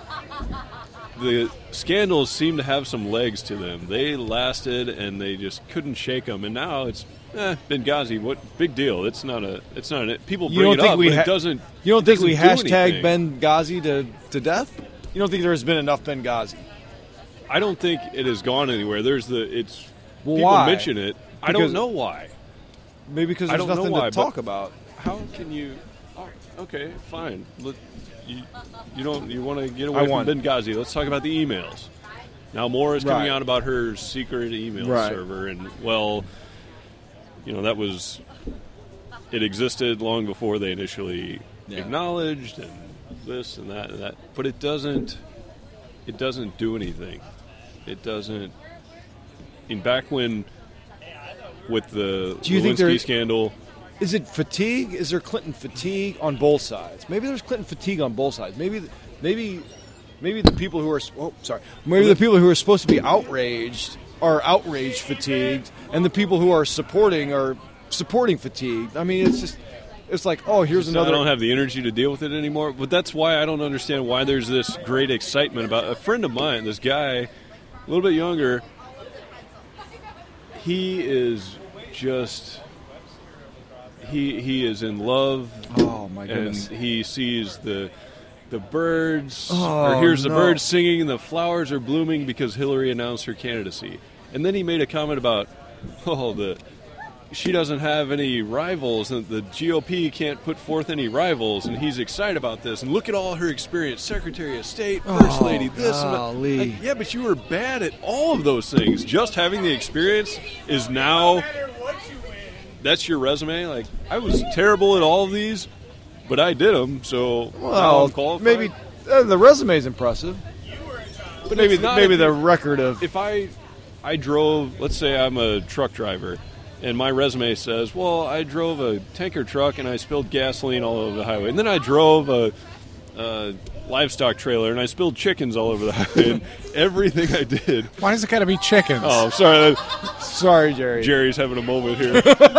F: the scandals seem to have some legs to them. They lasted, and they just couldn't shake them. And now it's Benghazi. What big deal? It's not people bring it up, but it doesn't.
G: You don't think we hashtag
F: anything.
G: Benghazi to death? You don't think there's been enough Benghazi?
F: I don't think it has gone anywhere. People
G: why?
F: mention it. I don't know why.
G: Maybe because there's nothing to talk about.
F: How can you? Oh, okay, fine. You want to get away from Benghazi? Let's talk about the emails. Now more is coming out about her secret email server, and it existed long before they initially acknowledged, and this and that and that. But it doesn't do anything. It doesn't. Back when with the Lewinsky scandal.
G: Is it fatigue? Is there Clinton fatigue on both sides? Maybe there's Clinton fatigue on both sides. Maybe the people who are the people who are supposed to be outraged are outrage fatigued, and the people who are supporting fatigued. I mean, it's like, oh, here's another.
F: I don't have the energy to deal with it anymore. But that's why I don't understand why there's this great excitement about a friend of mine. This guy, a little bit younger. He is just. He is in love.
G: Oh my goodness!
F: And he sees the birds, or hears the birds singing, and the flowers are blooming because Hillary announced her candidacy. And then he made a comment about, she doesn't have any rivals, and the GOP can't put forth any rivals, and he's excited about this. And look at all her experience: Secretary of State, First Lady, this.
G: Golly.
F: Yeah, but you were bad at all of those things. Just having the experience is now. That's your resume? Like, I was terrible at all of these, but I did them, so now I'm qualified.
G: Maybe the resume's impressive. But maybe the record of...
F: If I drove, let's say I'm a truck driver, and my resume says, well, I drove a tanker truck and I spilled gasoline all over the highway. And then I drove a livestock trailer and I spilled chickens all over the highway. And everything I did...
A: Why does it got to be chickens?
F: Oh, sorry.
G: Sorry, Jerry.
F: Jerry's having a moment here.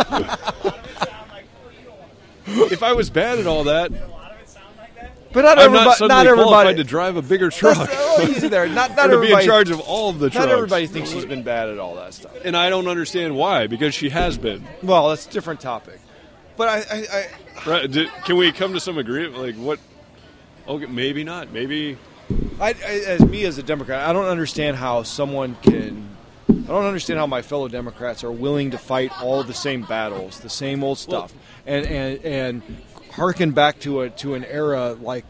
F: If I was bad at all that,
G: but
F: I'm not suddenly qualified to drive a bigger truck.
G: Easy there. Not
F: or to be in charge of all of the trucks.
G: Not everybody thinks she's been bad at all that stuff.
F: And I don't understand why, because she has been.
G: Well, that's a different topic. But I
F: right, can we come to some agreement? Like what? Okay, maybe not. Maybe
G: As a Democrat, I don't understand how someone can. I don't understand how my fellow Democrats are willing to fight all the same battles, the same old stuff, and harken back to an era like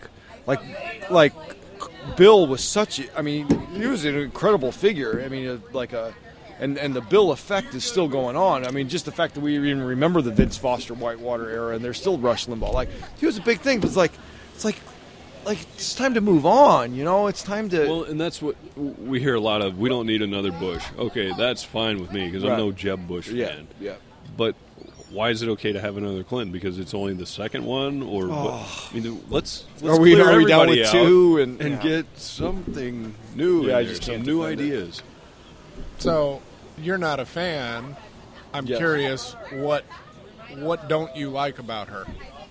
G: Bill was such. I mean, he was an incredible figure. I mean, and the Bill effect is still going on. I mean, just the fact that we even remember the Vince Foster Whitewater era, and there's still Rush Limbaugh. Like, he was a big thing, but it's like it's time to move on. You know, it's time to.
F: Well, and that's what we hear a lot of. We don't need another Bush. Okay, that's fine with me because I'm no Jeb Bush fan.
G: Yeah.
F: But why is it okay to have another Clinton? Because it's only the second one, or what? I mean, let's
G: are we
F: clear
G: down
F: everybody
G: with
F: out
G: two and
F: get something new?
G: Yeah, I
F: in
G: just
F: there,
G: can't
F: some new
G: defend it.
F: ideas.
A: So you're not a fan. I'm
G: Yes.
A: curious, what don't you like about her?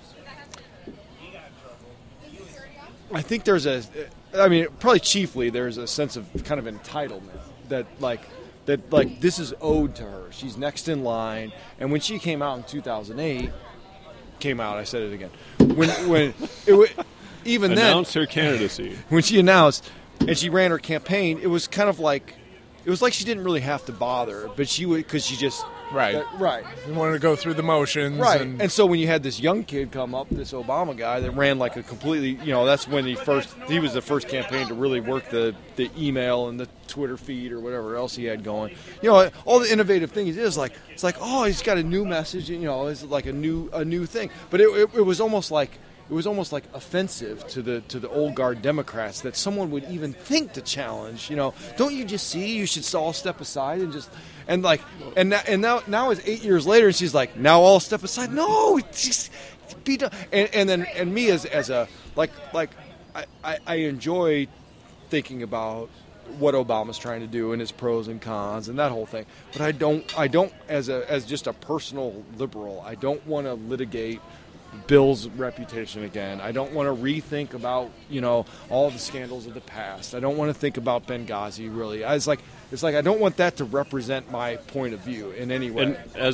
G: I think probably chiefly there's a sense of kind of entitlement that this is owed to her. She's next in line. And when she came out in 2008, I said it again. When even then,
F: Announced her candidacy.
G: when she announced and she ran her campaign, it was kind of like she didn't really have to bother, but she would because she just
A: Right.
G: right.
A: You wanted to go through the motions.
G: Right,
A: And
G: and so when you had this young kid come up, this Obama guy that ran like a completely, that's when he was the first campaign to really work the email and the Twitter feed or whatever else he had going. All the innovative things it's like, oh, he's got a new message, it's like a new thing. But it was almost like offensive to the old guard Democrats that someone would even think to challenge. Don't you just see you should all step aside and just. And now it's 8 years later, and she's like, now I'll step aside. No, just be done. And me as a I enjoy thinking about what Obama's trying to do and his pros and cons and that whole thing. But I don't as just a personal liberal, I don't want to litigate Bill's reputation again. I don't want to rethink about all the scandals of the past. I don't want to think about Benghazi really. It's like I don't want that to represent my point of view in any way.
F: And as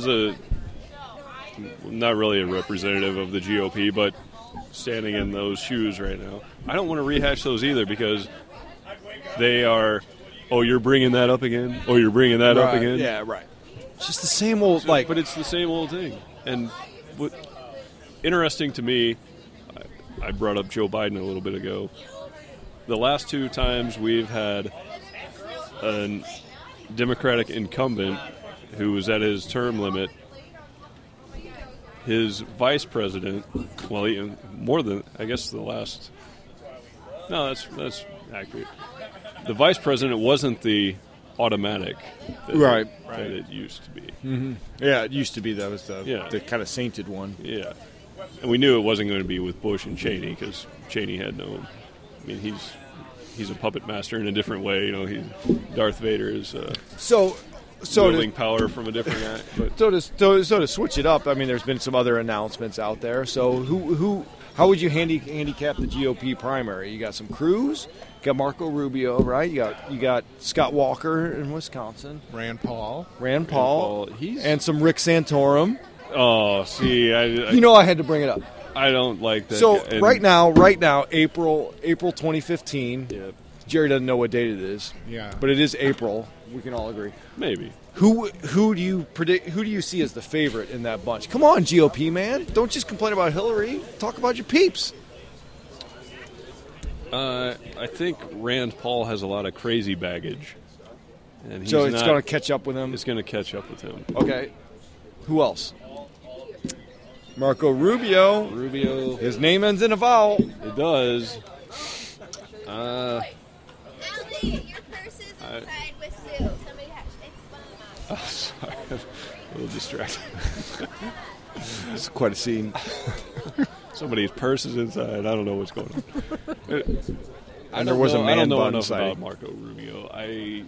F: not really a representative of the GOP, but standing in those shoes right now, I don't want to rehash those either because they are. Oh, you're bringing that up again. Oh, you're bringing that up again.
G: Yeah, right. It's just the same old
F: but it's the same old thing. And what interesting to me, I brought up Joe Biden a little bit ago. The last two times we've had a Democratic incumbent who was at his term limit, his vice president, well, even more than, I guess the last, no, that's accurate. The vice president wasn't the automatic that it used to be.
G: Mm-hmm. Yeah, it used to be. That was the kind of sainted one.
F: Yeah. And we knew it wasn't going to be with Bush and Cheney because Cheney had no. I mean, he's a puppet master in a different way. Darth Vader is wielding power from a different act. But
G: So to switch it up, I mean, there's been some other announcements out there. So how would you handicap the GOP primary? You got some Cruz, you got Marco Rubio, right? You got Scott Walker in Wisconsin,
A: Rand Paul,
G: and some Rick Santorum.
F: Oh, see, I
G: had to bring it up.
F: I don't like that.
G: So right now, April 2015.
F: Yep.
G: Jerry doesn't know what date it is.
A: Yeah,
G: but it is April. We can all agree.
F: Maybe.
G: Who do you predict? Who do you see as the favorite in that bunch? Come on, GOP man! Don't just complain about Hillary. Talk about your peeps.
F: I think Rand Paul has a lot of crazy baggage, and he's
G: it's going to catch up with him.
F: It's going to catch up with him.
G: Okay. Who else? Marco Rubio. His name ends in a vowel.
F: It does.
I: Your purse is inside with Sue. Somebody has to explain.
F: Oh, sorry. I'm a little distracted.
G: It's quite a scene.
F: Somebody's purse is inside. I don't know what's going on.
G: And there was a man
F: I don't know
G: bun
F: enough
G: inside.
F: about Marco Rubio. I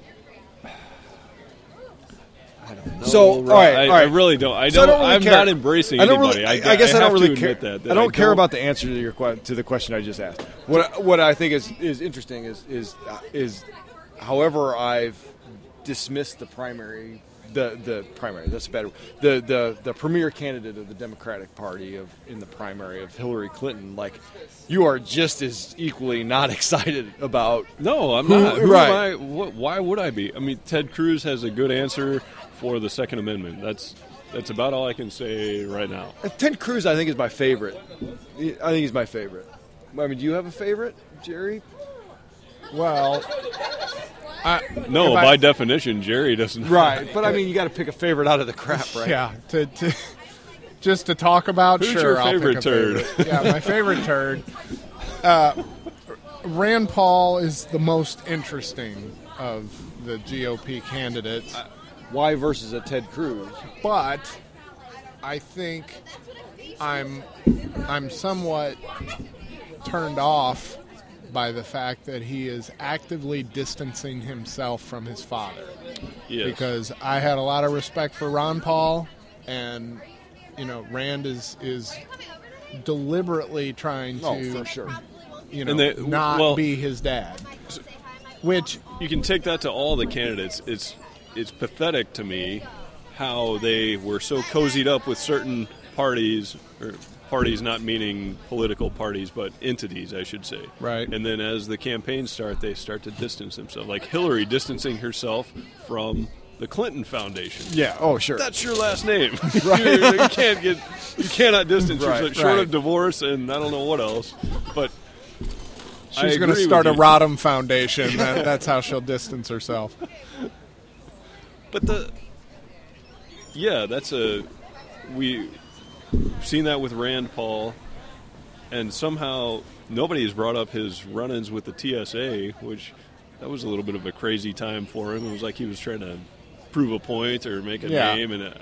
F: don't know.
G: So, all right.
F: I really don't. I'm not embracing anybody.
G: I guess I don't really care.
F: That
G: I don't care about the answer to the question I just asked. What I think is interesting is however I've dismissed the primary the primary. That's better. The premier candidate of the Democratic Party in the primary of Hillary Clinton. Like, you are just as equally not excited about.
F: No, I'm not. Who
G: right?
F: am I? Why would I be? I mean, Ted Cruz has a good answer for the Second Amendment. That's about all I can say right now.
G: Ted Cruz, I think, is my favorite. I think he's my favorite. I mean, do you have a favorite, Jerry?
A: Well,
F: no, by definition, Jerry doesn't.
G: Right, but I mean, you got to pick a favorite out of the crap, right?
A: Yeah, just to talk about.
F: Who's
A: sure,
F: your favorite turd?
A: Yeah, my favorite turd. Rand Paul is the most interesting of the GOP candidates.
G: Why versus a Ted Cruz?
A: But I think I'm somewhat turned off by the fact that he is actively distancing himself from his father.
F: Yes.
A: Because I had a lot of respect for Ron Paul, and Rand is deliberately trying to,
G: for sure,
A: not be his dad. Which
F: you can take that to all the candidates. It's pathetic to me how they were so cozied up with certain parties, or parties not meaning political parties, but entities, I should say.
A: Right.
F: And then as the campaigns start, they start to distance themselves. Like Hillary distancing herself from the Clinton Foundation.
G: Yeah. Oh, sure.
F: That's your last name. Right. You cannot distance yourself short of divorce and I don't know what else. But
A: she's going to start a Rodham Foundation. That's how she'll distance herself.
F: But we've seen that with Rand Paul, and somehow nobody has brought up his run-ins with the TSA, which that was a little bit of a crazy time for him. It was like he was trying to prove a point or make a name, and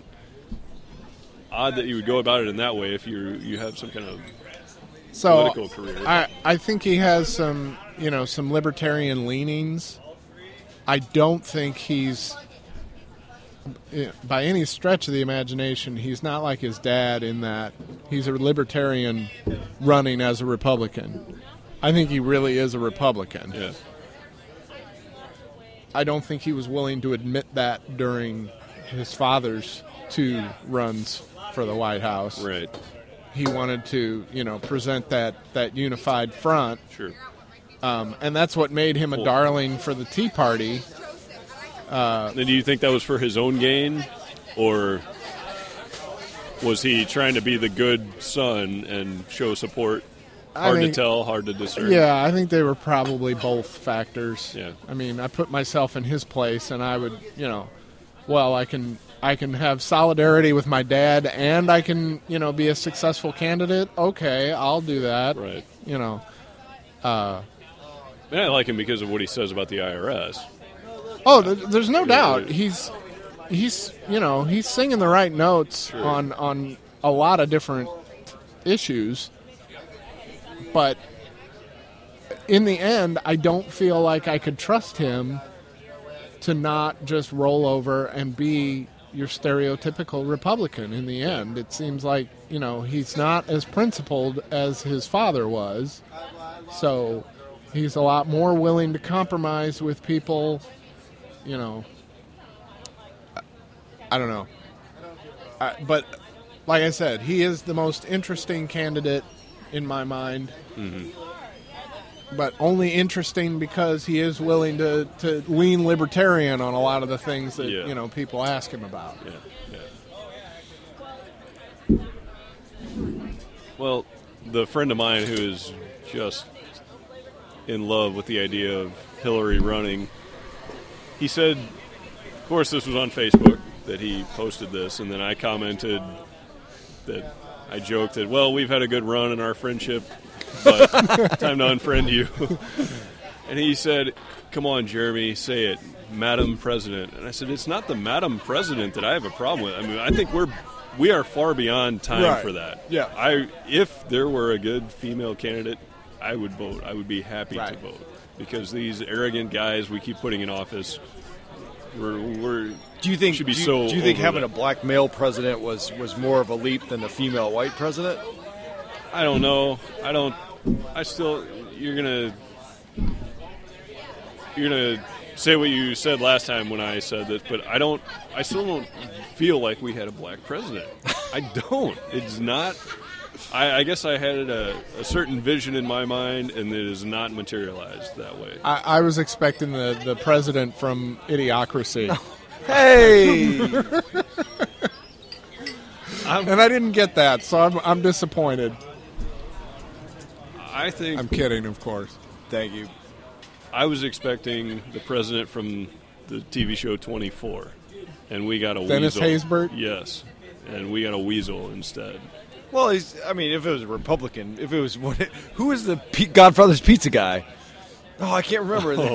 F: odd that you would go about it in that way if you have some kind of political career.
A: I think he has some libertarian leanings. I don't think he's, by any stretch of the imagination, he's not like his dad in that he's a libertarian running as a Republican. I think he really is a Republican.
F: Yeah.
A: I don't think he was willing to admit that during his father's 2 runs for the White House.
F: Right.
A: He wanted to, present that unified front.
F: Sure.
A: And that's what made him a darling for the Tea Party.
F: And do you think that was for his own gain, or was he trying to be the good son and show support? Hard to tell, hard to discern.
A: Yeah, I think they were probably both factors.
F: Yeah.
A: I mean, I put myself in his place, and I would, I can have solidarity with my dad, and I can, be a successful candidate. Okay, I'll do that.
F: Right.
A: And
F: I like him because of what he says about the IRS.
A: Oh, there's no doubt. He's singing the right notes on a lot of different issues. But in the end, I don't feel like I could trust him to not just roll over and be your stereotypical Republican in the end. It seems like, he's not as principled as his father was. So he's a lot more willing to compromise with people. I don't know. But like I said, he is the most interesting candidate in my mind.
F: Mm-hmm.
A: But only interesting because he is willing to lean libertarian on a lot of the things that people ask him about.
F: Yeah. Well, the friend of mine who is just in love with the idea of Hillary running, he said, of course this was on Facebook, that he posted this, and then I commented that I joked that, well, we've had a good run in our friendship, but time to unfriend you. And he said, come on, Jeremy, say it, Madam President. And I said, it's not the Madam President that I have a problem with. I mean, I think we are far beyond time for that.
G: Yeah.
F: If there were a good female candidate, I would vote. I would be happy to vote. Because these arrogant guys we keep putting in office, do you think
G: having a black male president was more of a leap than the female white president?
F: I don't know. You're gonna say what you said last time when I said this, but I still don't feel like we had a black president. I don't. It's not. I guess I had a certain vision in my mind, and it is not materialized that way.
A: I was expecting the president from Idiocracy.
G: Hey!
A: And I didn't get that, so I'm disappointed.
F: I think
A: I'm kidding, of course.
G: Thank you.
F: I was expecting the president from the TV show 24, and we got a
A: Dennis
F: weasel.
A: Haysbert?
F: Yes, and we got a weasel instead.
G: Well, if it was a Republican, who is the Godfather's Pizza guy? Oh, I can't remember.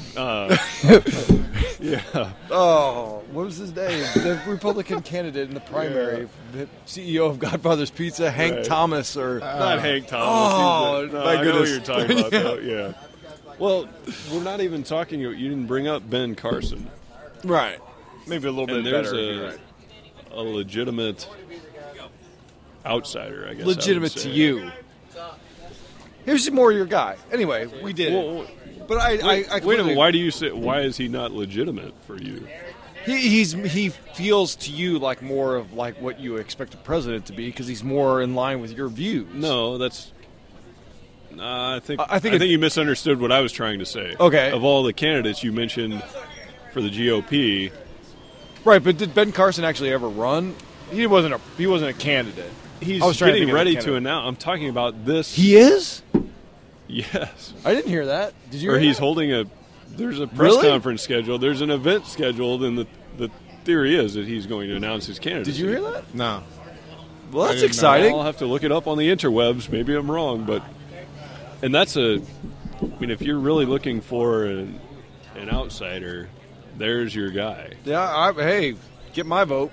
F: Yeah.
G: Oh, what was his name? The Republican candidate in the primary, the CEO of Godfather's Pizza, Hank
F: Right.
G: Thomas, or
F: Not Hank Thomas.
G: Oh,
F: No,
G: my
F: I know what
G: goodness.
F: you're talking about, though. Yeah. Well, we're not even talking. You didn't bring up Ben Carson.
G: right? Maybe a little
F: And
G: bit
F: there's
G: better. You're right.
F: a legitimate outsider, I guess.
G: Legitimate
F: I would
G: to
F: say.
G: you. Here's more your guy. Anyway, we did.
F: Well,
G: But I
F: wait a
G: completely-
F: minute. Why do you say? Why is he not legitimate for you?
G: He feels to you like more of like what you expect a president to be because he's more in line with your views.
F: No, that's. I think
G: I think
F: you misunderstood what I was trying to say.
G: Okay.
F: Of all the candidates you mentioned for the GOP,
G: Right, but did Ben Carson actually ever run? He wasn't a candidate.
F: he's
G: I was trying to
F: getting
G: think of a
F: ready to
G: candidate.
F: announce. I'm talking about this.
G: He is?
F: Yes.
G: I didn't hear that. Did you?
F: Or
G: hear
F: he's
G: that?
F: holding a. There's a press
G: Really?
F: conference scheduled. There's an event scheduled, and the theory is that he's going to announce his candidacy.
G: Did you hear that?
A: No.
G: Well, that's
A: didn't know.
G: exciting.
F: I'll have to look it up on the interwebs. Maybe I'm wrong, but and that's a. I mean, if you're really looking for an outsider, there's your guy.
G: Yeah. Hey, get my vote.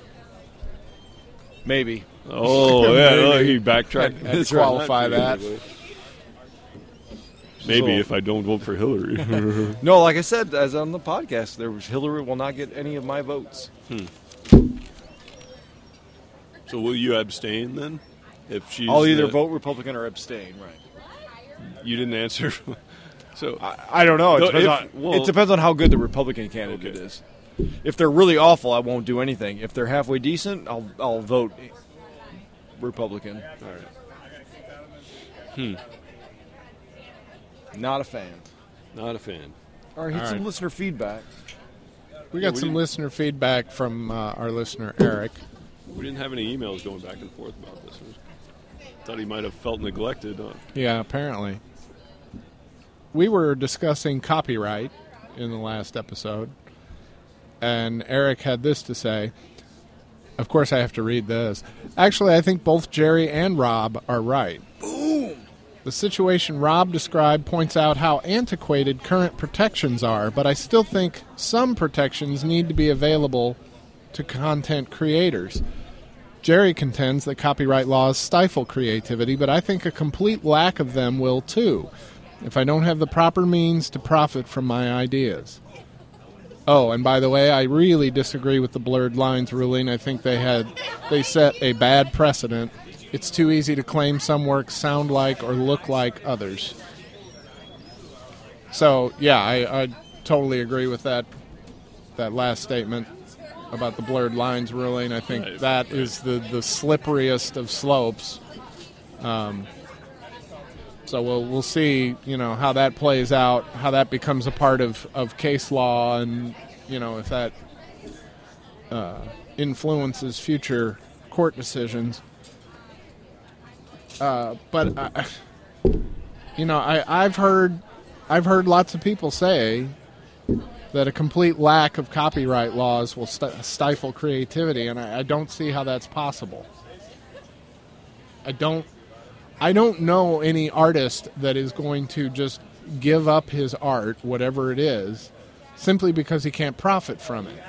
G: Maybe.
F: Oh yeah, look, he backtracked.
A: Had to qualify that.
F: Maybe if I don't vote for Hillary.
G: No, like I said, as on the podcast, Hillary will not get any of my votes.
F: So will you abstain then? If she's
G: I'll either
F: the-
G: vote Republican or abstain. Right.
F: You didn't answer. So
G: I don't know. It
F: No,
G: depends,
F: if-
G: on,
F: well-
G: it depends on how good the Republican candidate
F: Okay.
G: is. If they're really awful, I won't do anything. If they're halfway decent, I'll vote Republican.
F: all right.
G: Not a fan.
F: Not a fan.
G: All right, hit
A: All
G: some
A: right.
G: listener feedback.
A: We got some listener feedback from our listener, Eric.
F: We didn't have any emails going back and forth about this. Thought he might have felt neglected.
A: Yeah, apparently. We were discussing copyright in the last episode, and Eric had this to say. Of course, I have to read this. Actually, I think both Jerry and Rob are right. Boom! The situation Rob described points out how antiquated current protections are, but I still think some protections need to be available to content creators. Jerry contends that copyright laws stifle creativity, but I think a complete lack of them will too, if I don't have the proper means to profit from my ideas. Oh, and by the way, I really disagree with the blurred lines ruling. I think they set a bad precedent. It's too easy to claim some works sound like or look like others. So, yeah, I totally agree with that last statement about the blurred lines ruling. I think
F: Right.
A: that is the slipperiest of slopes. So we'll see, how that plays out, how that becomes a part of case law, and if that influences future court decisions. But I've heard lots of people say that a complete lack of copyright laws will stifle creativity, and I don't see how that's possible. I don't know any artist that is going to just give up his art, whatever it is, simply because he can't profit from it.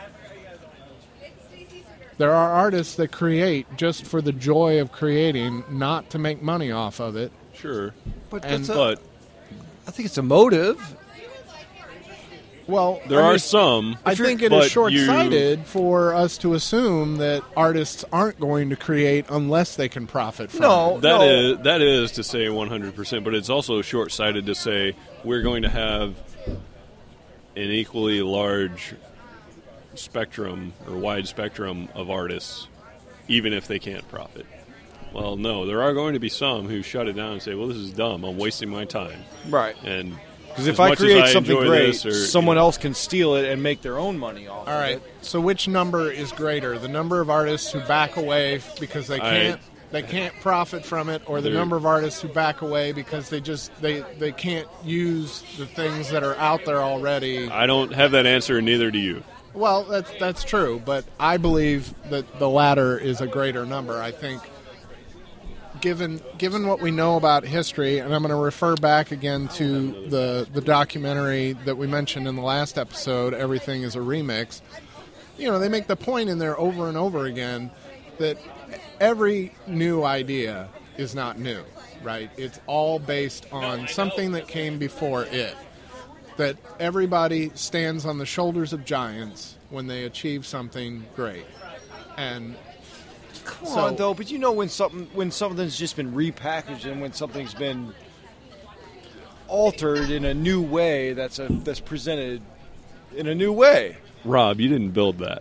A: There are artists that create just for the joy of creating, not to make money off of it.
F: Sure.
G: But
F: But
G: I think it's a motive.
A: Well,
F: there are some.
A: I think it
F: but
A: is short-sighted for us to assume that artists aren't going to create unless they can profit from it.
F: That is to say 100%, but it's also short-sighted to say we're going to have an equally large spectrum or wide spectrum of artists, even if they can't profit? Well, no, there are going to be some who shut it down and say, well, this is dumb. I'm wasting my time.
G: Right.
F: And
G: because if I create something great,
F: this,
G: someone else can steal it and make their own money off
A: All
G: of
A: right.
G: it.
A: So which number is greater? The number of artists who back away because they can't profit from it, or the number of artists who back away because they can't use the things that are out there already?
F: I don't have that answer, and neither do you.
A: Well, that's true, but I believe that the latter is a greater number. I think given what we know about history, and I'm going to refer back again to the documentary that we mentioned in the last episode, Everything is a Remix. You know, they make the point in there over and over again that every new idea is not new, right? It's all based on something that came before it. That everybody stands on the shoulders of giants when they achieve something great. And
G: Come on, though, but you know when something's just been repackaged and when something's been altered in a new way that's presented in a new way.
F: Rob, you didn't build that.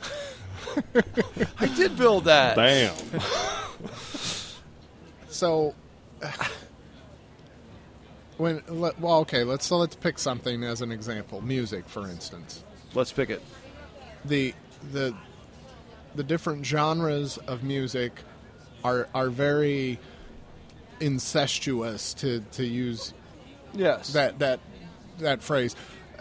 G: I did build that.
F: Bam.
A: So, let's pick something as an example. Music, for instance.
G: Let's pick it.
A: The different genres of music are very incestuous, to use that phrase.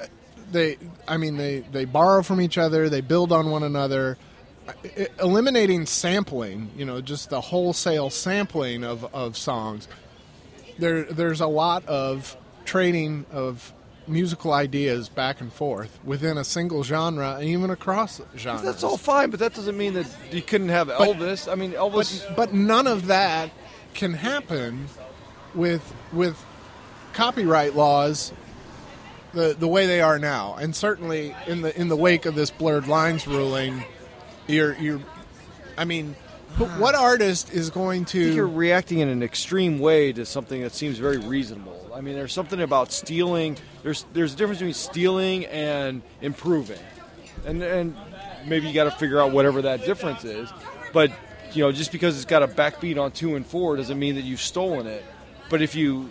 A: They borrow from each other, they build on one another. Eliminating sampling, just the wholesale sampling of songs. There's a lot of trading of musical ideas back and forth within a single genre and even across genres.
G: That's all fine, but that doesn't mean that you couldn't have Elvis. Elvis.
A: But none of that can happen with copyright laws the way they are now, and certainly in the wake of this blurred lines ruling. What artist is going to...
G: I think you're reacting in an extreme way to something that seems very reasonable. I mean, there's something about stealing. There's a difference between stealing and improving, and maybe you got to figure out whatever that difference is. But just because it's got a backbeat on 2 and 4 doesn't mean that you've stolen it. But if you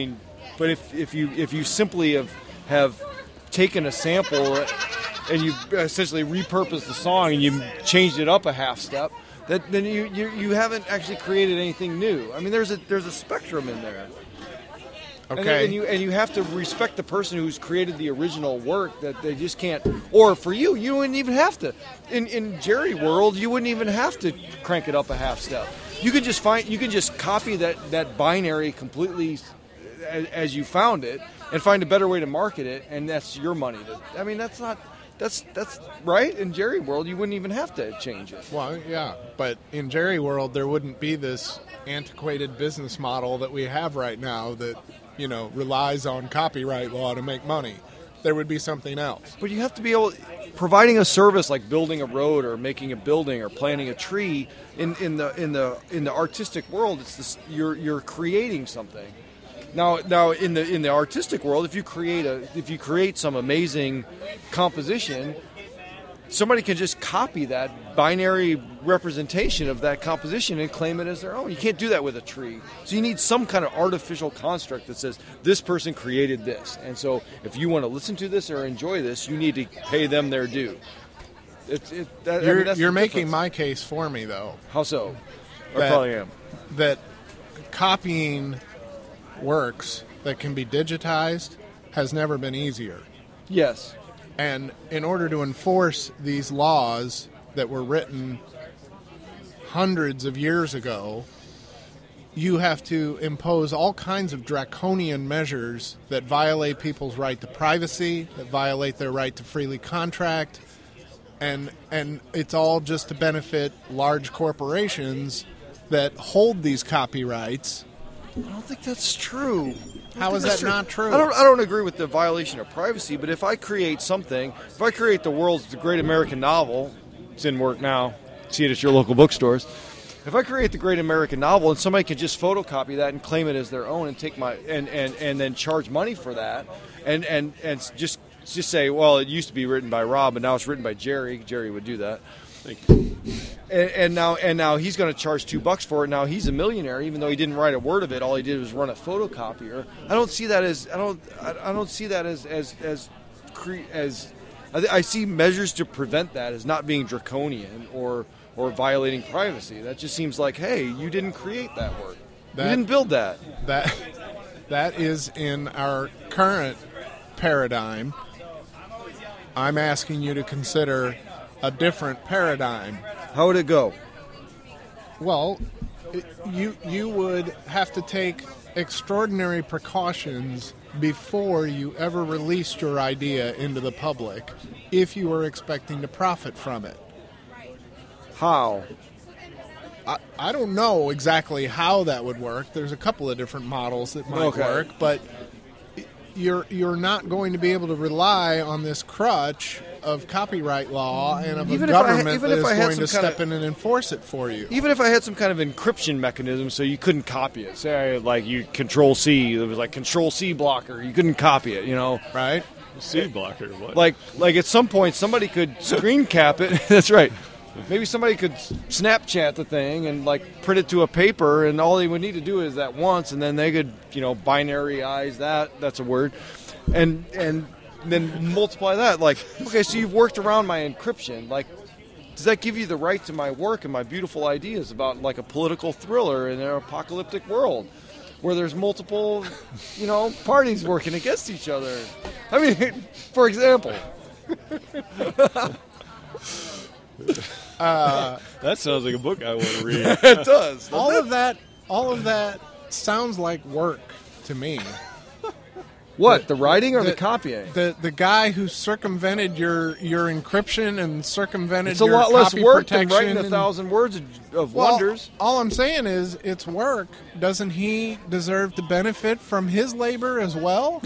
G: simply have taken a sample and you essentially repurposed the song and you changed it up a half step, then you haven't actually created anything new. I mean, there's a spectrum in there.
A: Okay.
G: And you have to respect the person who's created the original work, that they just can't. Or for you wouldn't even have to. In Jerry World, you wouldn't even have to crank it up a half step. You can just copy that binary completely as you found it and find a better way to market it, and that's your money. That's right. In Jerry World, you wouldn't even have to change it.
A: Well, yeah, but in Jerry World, there wouldn't be this antiquated business model that we have right now that relies on copyright law to make money. There would be something else.
G: But you have to be able, providing a service like building a road or making a building or planting a tree in the artistic world. It's this, you're creating something. Now in the artistic world, if you create some amazing composition, somebody can just copy that binary representation of that composition and claim it as their own. You can't do that with a tree. So you need some kind of artificial construct that says this person created this, and so if you want to listen to this or enjoy this, you need to pay them their due.
A: You're making my case for me, though.
G: How so? I probably am.
A: That copying works that can be digitized has never been easier.
G: Yes.
A: And in order to enforce these laws that were written hundreds of years ago, you have to impose all kinds of draconian measures that violate people's right to privacy, that violate their right to freely contract, and it's all just to benefit large corporations that hold these copyrights.
G: I don't think that's true.
A: How is that not true?
G: I don't agree with the violation of privacy, but if I create the world's great American novel, it's in work now, see it at your local bookstores. If I create the great American novel and somebody can just photocopy that and claim it as their own and take and then charge money for that and just just say, well, it used to be written by Rob, but now it's written by Jerry. Jerry would do that.
F: Thank you.
G: And now he's going to charge $2 for it. Now he's a millionaire, even though he didn't write a word of it. All he did was run a photocopier. I don't see that as I see measures to prevent that as not being draconian or violating privacy. That just seems like, hey, you didn't create that work. You didn't build that.
A: That is in our current paradigm. I'm asking you to consider a different paradigm.
G: How would it go?
A: Well, you would have to take extraordinary precautions before you ever released your idea into the public if you were expecting to profit from it.
G: How?
A: I don't know exactly how that would work. There's a couple of different models that might work, but you're not going to be able to rely on this crutch of copyright law and of a government that is going to step in and enforce it for you.
G: Even if I had some kind of encryption mechanism so you couldn't copy it. Say, like, you Control-C, it was like Control-C blocker. You couldn't copy it,
A: Right?
F: C blocker, what?
G: Like at some point somebody could screen cap it. That's right. Maybe somebody could Snapchat the thing and, like, print it to a paper, and all they would need to do is that once, and then they could, binary-ize that's a word, and then multiply that. Like, okay, so you've worked around my encryption. Like, does that give you the right to my work and my beautiful ideas about, like, a political thriller in an apocalyptic world where there's multiple, parties working against each other? I mean, for example.
F: That sounds like a book I want to read.
G: It does.
A: All of that sounds like work to me.
G: What, the writing or the copying?
A: The guy who circumvented your encryption and circumvented
G: it's a
A: your
G: lot less
A: copy
G: work
A: protection
G: than writing 1,000 words of wonders.
A: All I'm saying is it's work. Doesn't he deserve to benefit from his labor as well?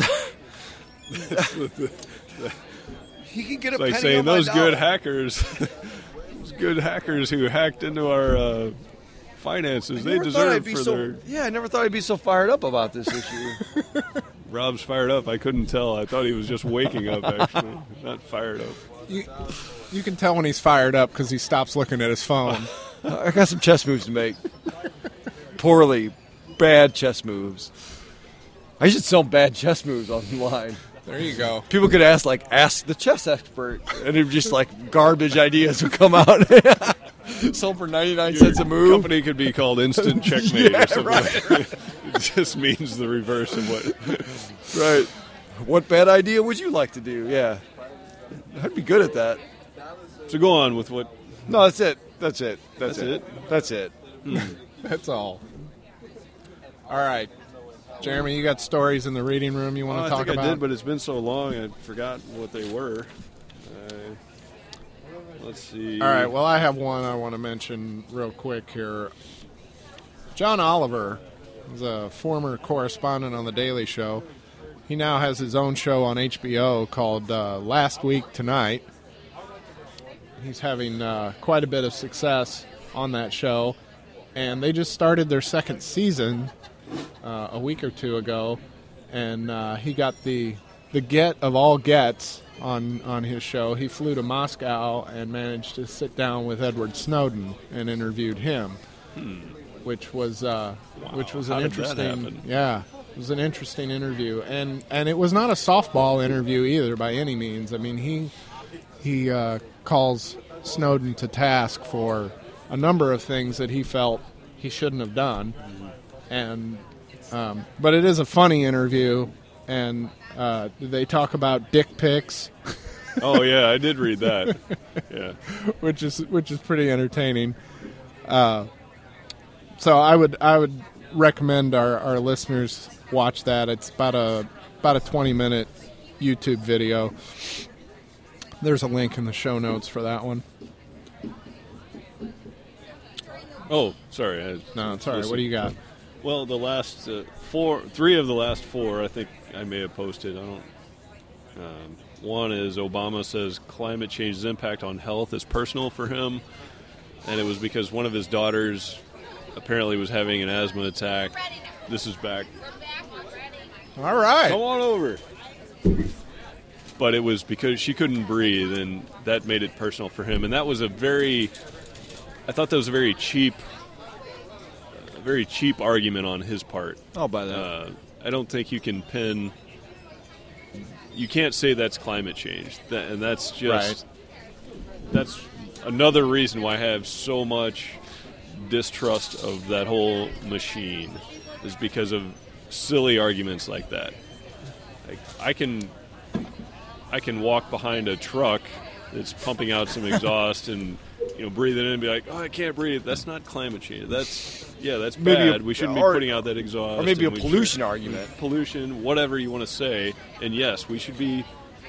G: He can get a
F: it's like
G: penny
F: saying
G: on my
F: those
G: dollar.
F: good hackers who hacked into our finances, they deserve for their...
G: Yeah, I never thought I'd be so fired up about this issue.
F: Rob's fired up. I couldn't tell. I thought he was just waking up, actually. Not fired up.
A: You can tell when he's fired up because he stops looking at his phone.
G: I got some chess moves to make. Bad chess moves. I should sell bad chess moves online.
A: There you go.
G: People could ask the chess expert, and it would just garbage ideas would come out. Sold for 99 cents a move.
F: Company could be called Instant Checkmate or something.
G: Right.
F: It just means the reverse of what.
G: Right. What bad idea would you like to do? Yeah. I'd be good at that.
F: So go on with what.
G: No, that's it. That's it.
A: That's all. All right. Jeremy, you got stories in the reading room you want to talk about?
F: I did, but it's been so long I forgot what they were. Let's see.
A: All right, well, I have one I want to mention real quick here. John Oliver is a former correspondent on The Daily Show. He now has his own show on HBO called Last Week Tonight. He's having quite a bit of success on that show, and they just started their second season a week or two ago, and he got the get of all gets on his show. He flew to Moscow and managed to sit down with Edward Snowden and interviewed him, which was an interesting. Yeah, it was an interesting interview, and it was not a softball interview either by any means. I mean, he calls Snowden to task for a number of things that he felt he shouldn't have done. And but it is a funny interview, and they talk about dick pics.
F: Oh yeah, I did read that. Yeah,
A: which is pretty entertaining. So I would recommend our listeners watch that. It's about a 20-minute YouTube video. There's a link in the show notes for that one.
F: Oh, sorry.
A: No, it's all right. What do you got?
F: Well, the last 3 of the last 4, I think I may have posted. I don't. One is Obama says climate change's impact on health is personal for him, and it was because one of his daughters apparently was having an asthma attack. This is back.
A: All right.
F: Come on over. but it was because she couldn't breathe, and that made it personal for him. And that was I thought that was a very cheap argument on his part.
G: I'll buy that.
F: I don't think you can you can't say that's climate change. And that's just, that's another reason why I have so much distrust of that whole machine, is because of silly arguments like that. Like, I can walk behind a truck that's pumping out some exhaust and breathe it in and be like, oh, I can't breathe. That's not climate change. That's bad. We shouldn't be putting out that exhaust.
G: Or maybe a pollution argument.
F: Pollution, whatever you want to say. And yes, we should be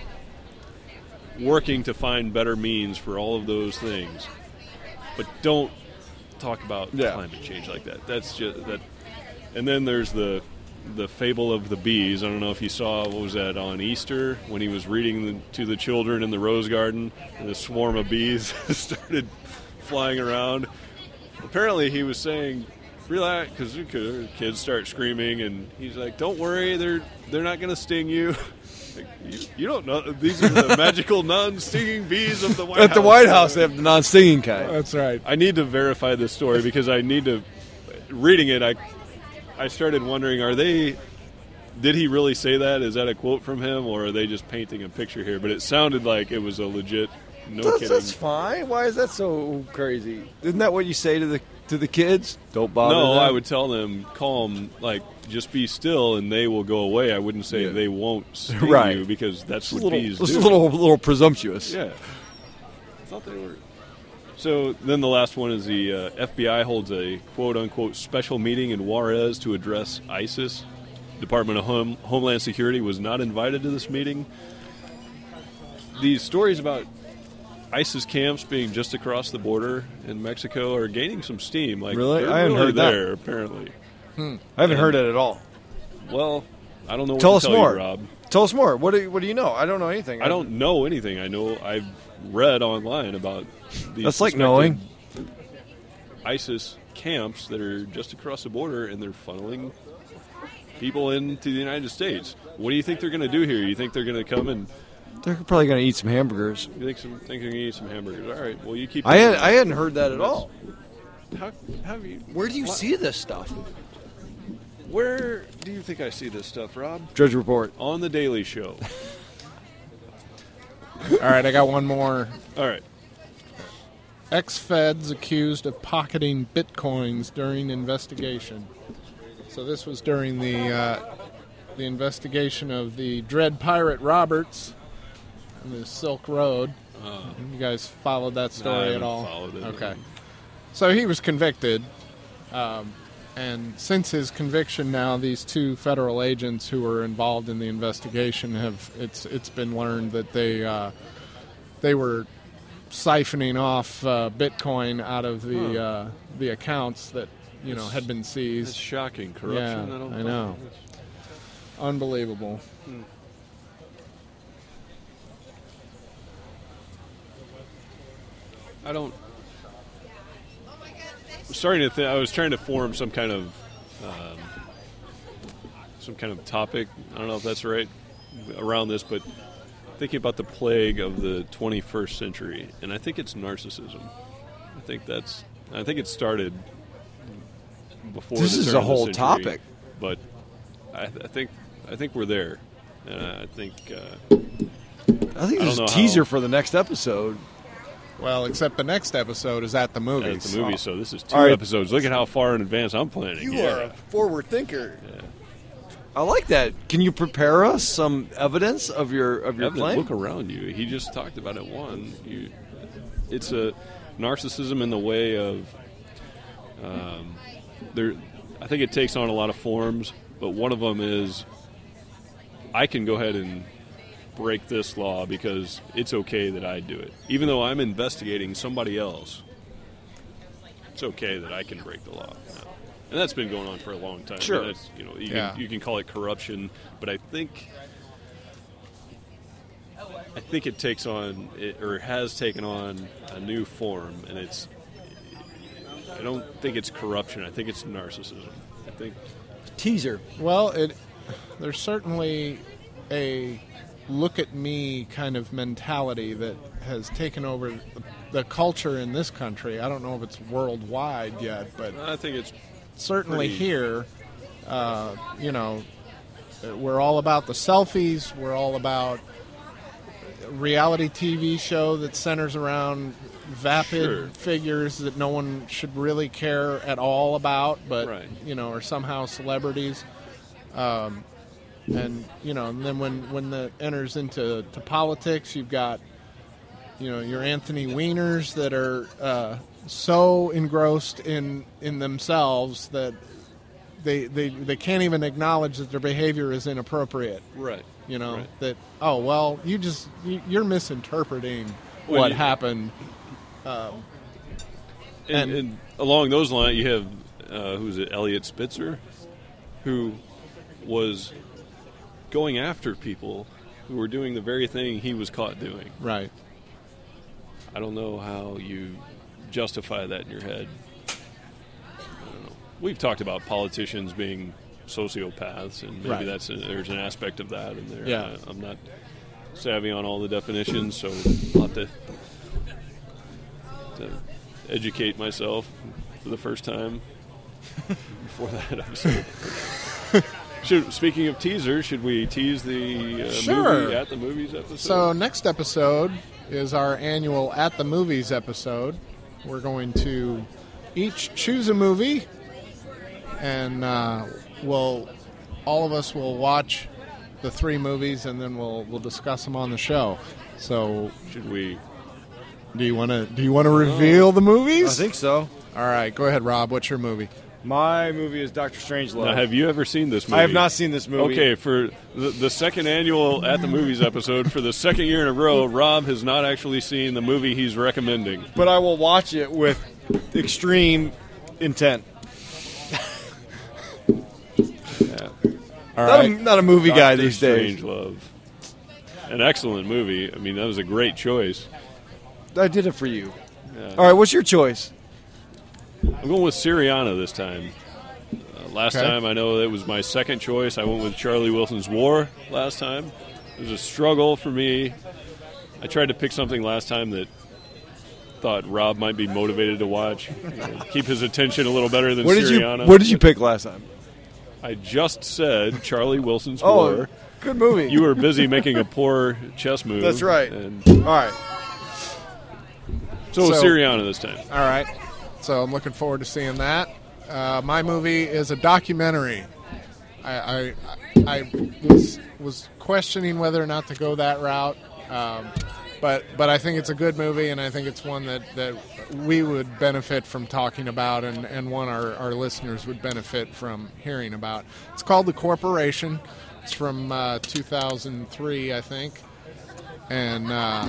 F: working to find better means for all of those things. But don't talk about climate change like that. That's just that. And then there's the fable of the bees. I don't know if you saw, what was that, on Easter, when he was reading to the children in the rose garden, and the swarm of bees started flying around. Apparently he was saying, relax, because kids start screaming, and he's like, don't worry, they're not going to sting you. Like, you don't know, these are the magical non-stinging bees of the White House.
G: At the White House, they have the non-stinging kind.
A: That's right.
F: I need to verify this story, because reading it, I started wondering, did he really say that? Is that a quote from him, or are they just painting a picture here? But it sounded like it was a legit, kidding.
G: That's fine. Why is that so crazy? Isn't that what you say to the kids? Don't bother them.
F: I would tell them, calm, like, just be still and they will go away. I wouldn't say they won't sting you, because that's what bees do.
G: It's a little presumptuous.
F: Yeah. I thought they were. So then the last one is the FBI holds a quote-unquote special meeting in Juarez to address ISIS. Department of Homeland Security was not invited to this meeting. These stories about ISIS camps being just across the border in Mexico are gaining some steam. Like,
G: really? I haven't heard
F: there,
G: that.
F: Apparently.
G: I haven't heard it at all.
F: Well, I don't know what
G: tell
F: to
G: us
F: tell
G: more.
F: you, Rob.
G: Tell us more. What do you know? I don't know anything.
F: I don't know anything. I know I've read online about these
G: That's like knowing
F: ISIS camps that are just across the border, and they're funneling people into the United States. What do you think they're going to do here? You think they're going to come and...
G: They're probably going to eat some hamburgers.
F: You think they're going to eat some hamburgers? All right. Well, you keep...
G: I hadn't heard that at all.
F: How have you...
G: Where do you see this stuff?
F: Where do you think I see this stuff, Rob?
G: Drudge Report.
F: On The Daily Show.
A: All right, I got one more.
F: All right.
A: Ex-feds accused of pocketing bitcoins during investigation. So this was during the investigation of the Dread Pirate Roberts and the Silk Road. You guys followed that story at all?
F: Followed it.
A: Okay. So he was convicted, and since his conviction now, these two federal agents who were involved in the investigation it's been learned that they were siphoning off Bitcoin out of the accounts that had been seized.
F: It's shocking. Corruption.
A: Yeah, I know. Unbelievable.
F: I don't. I was trying to form some kind of topic. I don't know if that's right around this, but thinking about the plague of the 21st century, and I think it's narcissism. I think it started before.
G: This is a whole topic,
F: but I think we're there. I think
G: there's a teaser for the next episode.
A: Well, except the next episode is at the movies.
F: At the movies, so this is two episodes. Look at how far in advance I'm planning.
G: You are a forward thinker. Yeah. I like that. Can you prepare us some evidence of your claim?
F: Look around you. He just talked about it. It's a narcissism in the way of I think it takes on a lot of forms, but one of them is I can go ahead and break this law because it's okay that I do it. Even though I'm investigating somebody else, it's okay that I can break the law. And that's been going on for a long time.
G: Sure.
F: You can call it corruption, but I think it takes on, or has taken on, a new form, and I don't think it's corruption. I think it's narcissism. I think
G: teaser.
A: Well, there's certainly a look at me kind of mentality that has taken over the culture in this country. I don't know if it's worldwide yet, but
F: I think it's
A: certainly
F: pretty...
A: here. We're all about the selfies. We're all about a reality TV show that centers around vapid figures that no one should really care at all about, but are somehow celebrities. And then when that enters into politics, you've got your Anthony Weiners that are so engrossed in themselves that they can't even acknowledge that their behavior is inappropriate.
F: Right.
A: That you're misinterpreting what happened.
F: And along those lines, you have who's it, Elliot Spitzer, who was going after people who were doing the very thing he was caught doing.
A: Right.
F: I don't know how you justify that in your head. I don't know. We've talked about politicians being sociopaths, and maybe there's an aspect of that in there.
A: Yeah.
F: I'm not savvy on all the definitions, so I'll have to educate myself for the first time before that episode. Speaking of teasers, should we tease the movie At the Movies episode?
A: So next episode is our annual At the Movies episode. We're going to each choose a movie, and all of us will watch the 3 movies, and then we'll discuss them on the show. So
F: should we?
A: Do you want to reveal the movies?
G: I think so.
A: All right, go ahead, Rob. What's your movie?
G: My movie is Dr. Strangelove.
F: Now, have you ever seen this movie?
G: I have not seen this movie.
F: Okay, for the second annual At the Movies episode, for the second year in a row, Rob has not actually seen the movie he's recommending.
G: But I will watch it with extreme intent.
A: All right.
G: Not a movie guy these days.
F: Strangelove. An excellent movie. I mean, that was a great choice.
G: I did it for you.
F: Yeah.
G: All right, what's your choice?
F: I'm going with Syriana this time. Last time, I know it was my second choice. I went with Charlie Wilson's War last time. It was a struggle for me. I tried to pick something last time that thought Rob might be motivated to watch. Keep his attention a little better than Syriana.
G: What did you pick last time?
F: I just said Charlie Wilson's War.
G: Good movie.
F: You were busy making a poor chess move.
G: That's right.
F: All
G: right.
F: So Syriana this time.
A: All right. So I'm looking forward to seeing that. My movie is a documentary. I was questioning whether or not to go that route, but I think it's a good movie, and I think it's one that we would benefit from talking about, and one our listeners would benefit from hearing about. It's called The Corporation. It's from 2003, I think, and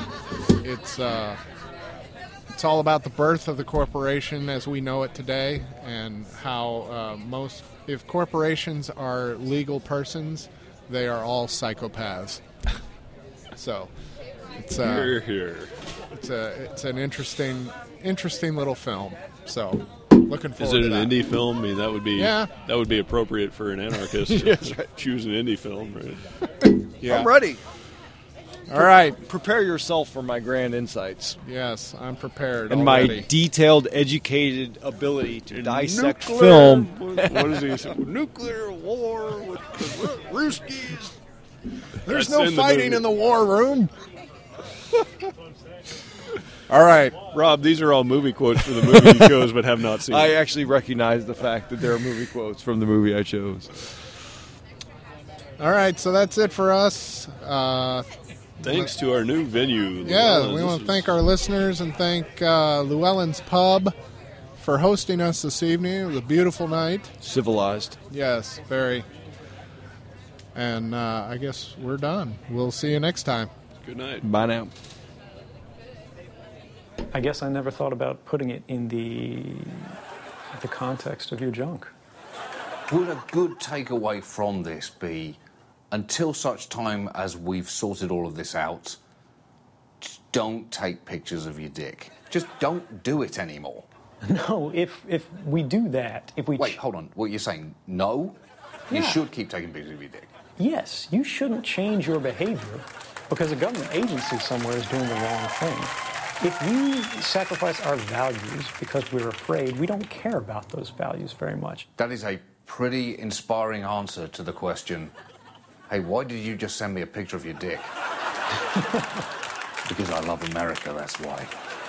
A: it's all about the birth of the corporation as we know it today, and how if corporations are legal persons, they are all psychopaths. So it's it's an interesting little film. So looking forward to that.
F: Is it an indie film? I mean, that would be appropriate for an anarchist to choose an indie film, right?
G: Yeah. I'm ready.
A: All right.
G: Prepare yourself for my grand insights.
A: Yes, I'm prepared.
G: And
A: already.
G: my detailed, educated ability to dissect film.
F: What is he saying? Nuclear war with the Ruskies.
A: There's no fighting in the war room. All right.
F: Rob, these are all movie quotes for the movie you chose but have not seen.
G: I actually recognize the fact that there are movie quotes from the movie I chose.
A: All right, so that's it for us.
F: Thanks to our new venue.
A: Yeah, we want to thank our listeners and thank Llewellyn's Pub for hosting us this evening. It was a beautiful night.
G: Civilized.
A: Yes, very. And I guess we're done. We'll see you next time.
F: Good night.
G: Bye now.
J: I guess I never thought about putting it in the context of your junk.
K: Would a good takeaway from this be, until such time as we've sorted all of this out, just don't take pictures of your dick. Just don't do it anymore.
J: No, if we do that, if we...
K: Wait, hold on. What you're saying? No?
J: Yeah.
K: You should keep taking pictures of your dick.
J: yes, you shouldn't change your behavior because a government agency somewhere is doing the wrong thing. If we sacrifice our values because we're afraid, we don't care about those values very much.
K: That is a pretty inspiring answer to the question, hey, why did you just send me a picture of your dick? Because I love America, that's why.